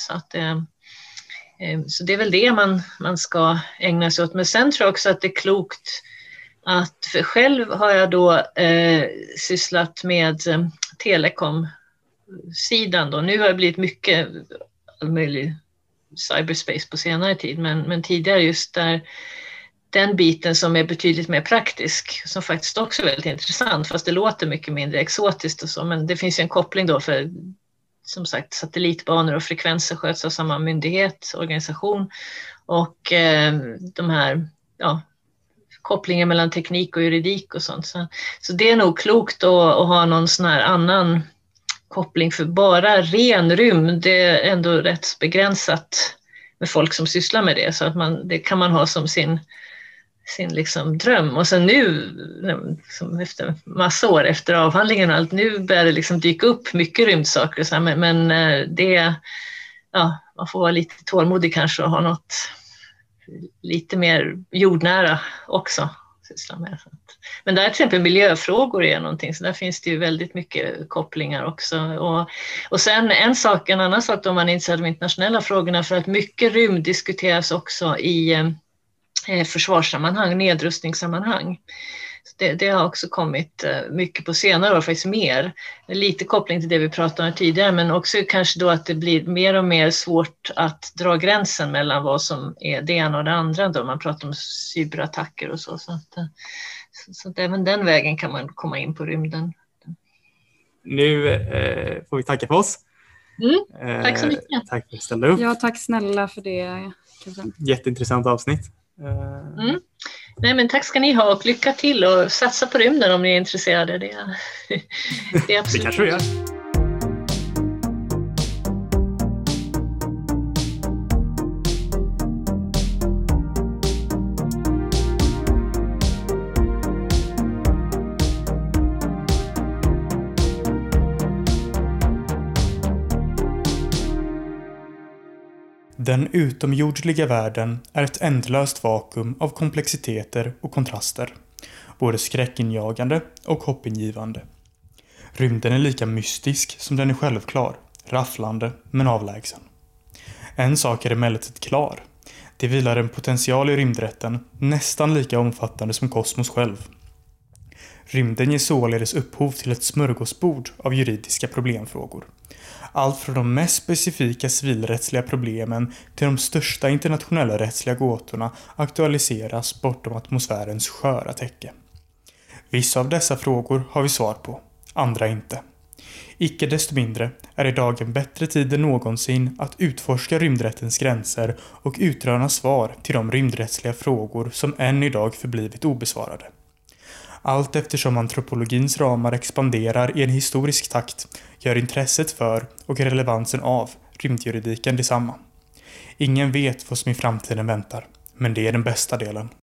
Så det är väl det man ska ägna sig åt. Men sen tror jag också att det är klokt att, för själv har jag då sysslat med telekom-sidan då. Nu har det blivit mycket all möjlig cyberspace på senare tid, men tidigare just där den biten som är betydligt mer praktisk, som faktiskt också är väldigt intressant, fast det låter mycket mindre exotiskt och så, men det finns ju en koppling då, för som sagt satellitbanor och frekvenser sköts av samma myndighet, organisation, och de här kopplingen mellan teknik och juridik och sånt. Så det är nog klokt att ha någon sån här annan koppling, för bara ren rymd, det är ändå rätt begränsat med folk som sysslar med det, så att det kan man ha som sin liksom dröm. Och sen nu, som efter massa år efter avhandlingen och allt, nu börjar det liksom dyka upp mycket rymdsaker och så här, men det, man får vara lite tålmodig kanske och ha något lite mer jordnära också syssla med. Men där till exempel miljöfrågor är någonting, så där finns det ju väldigt mycket kopplingar också. Och sen en annan sak då, man inser de internationella frågorna, för att mycket rymd diskuteras också i försvarssammanhang, nedrustningssammanhang. Det har också kommit mycket på senare år, faktiskt mer. Lite koppling till det vi pratade om tidigare, men också kanske då att det blir mer och mer svårt att dra gränsen mellan vad som är det ena och det andra då man pratar om cyberattacker och så. Så att även den vägen kan man komma in på rymden. Nu får vi tacka för oss. Tack så mycket. Tack för att du ställde upp. Ja, tack snälla för det. Jätteintressant avsnitt. Nej, men tack ska ni ha, och lycka till och satsa på rymden om ni är intresserade. Det är absolut. Det kanske vi gör. Den utomjordsliga världen är ett ändlöst vakuum av komplexiteter och kontraster, både skräckinjagande och hoppingivande. Rymden är lika mystisk som den är självklar, rafflande men avlägsen. En sak är emellertid klar. Det vilar en potential i rymdrätten nästan lika omfattande som kosmos själv. Rymden ger således upphov till ett smörgåsbord av juridiska problemfrågor. Allt från de mest specifika civilrättsliga problemen till de största internationella rättsliga gåtorna aktualiseras bortom atmosfärens sköra täcke. Vissa av dessa frågor har vi svar på, andra inte. Icke desto mindre är idag en bättre tid än någonsin att utforska rymdrättens gränser och utröna svar till de rymdrättsliga frågor som än idag förblivit obesvarade. Allt eftersom antropologins ramar expanderar i en historisk takt gör intresset för och relevansen av rymdjuridiken detsamma. Ingen vet vad som i framtiden väntar, men det är den bästa delen.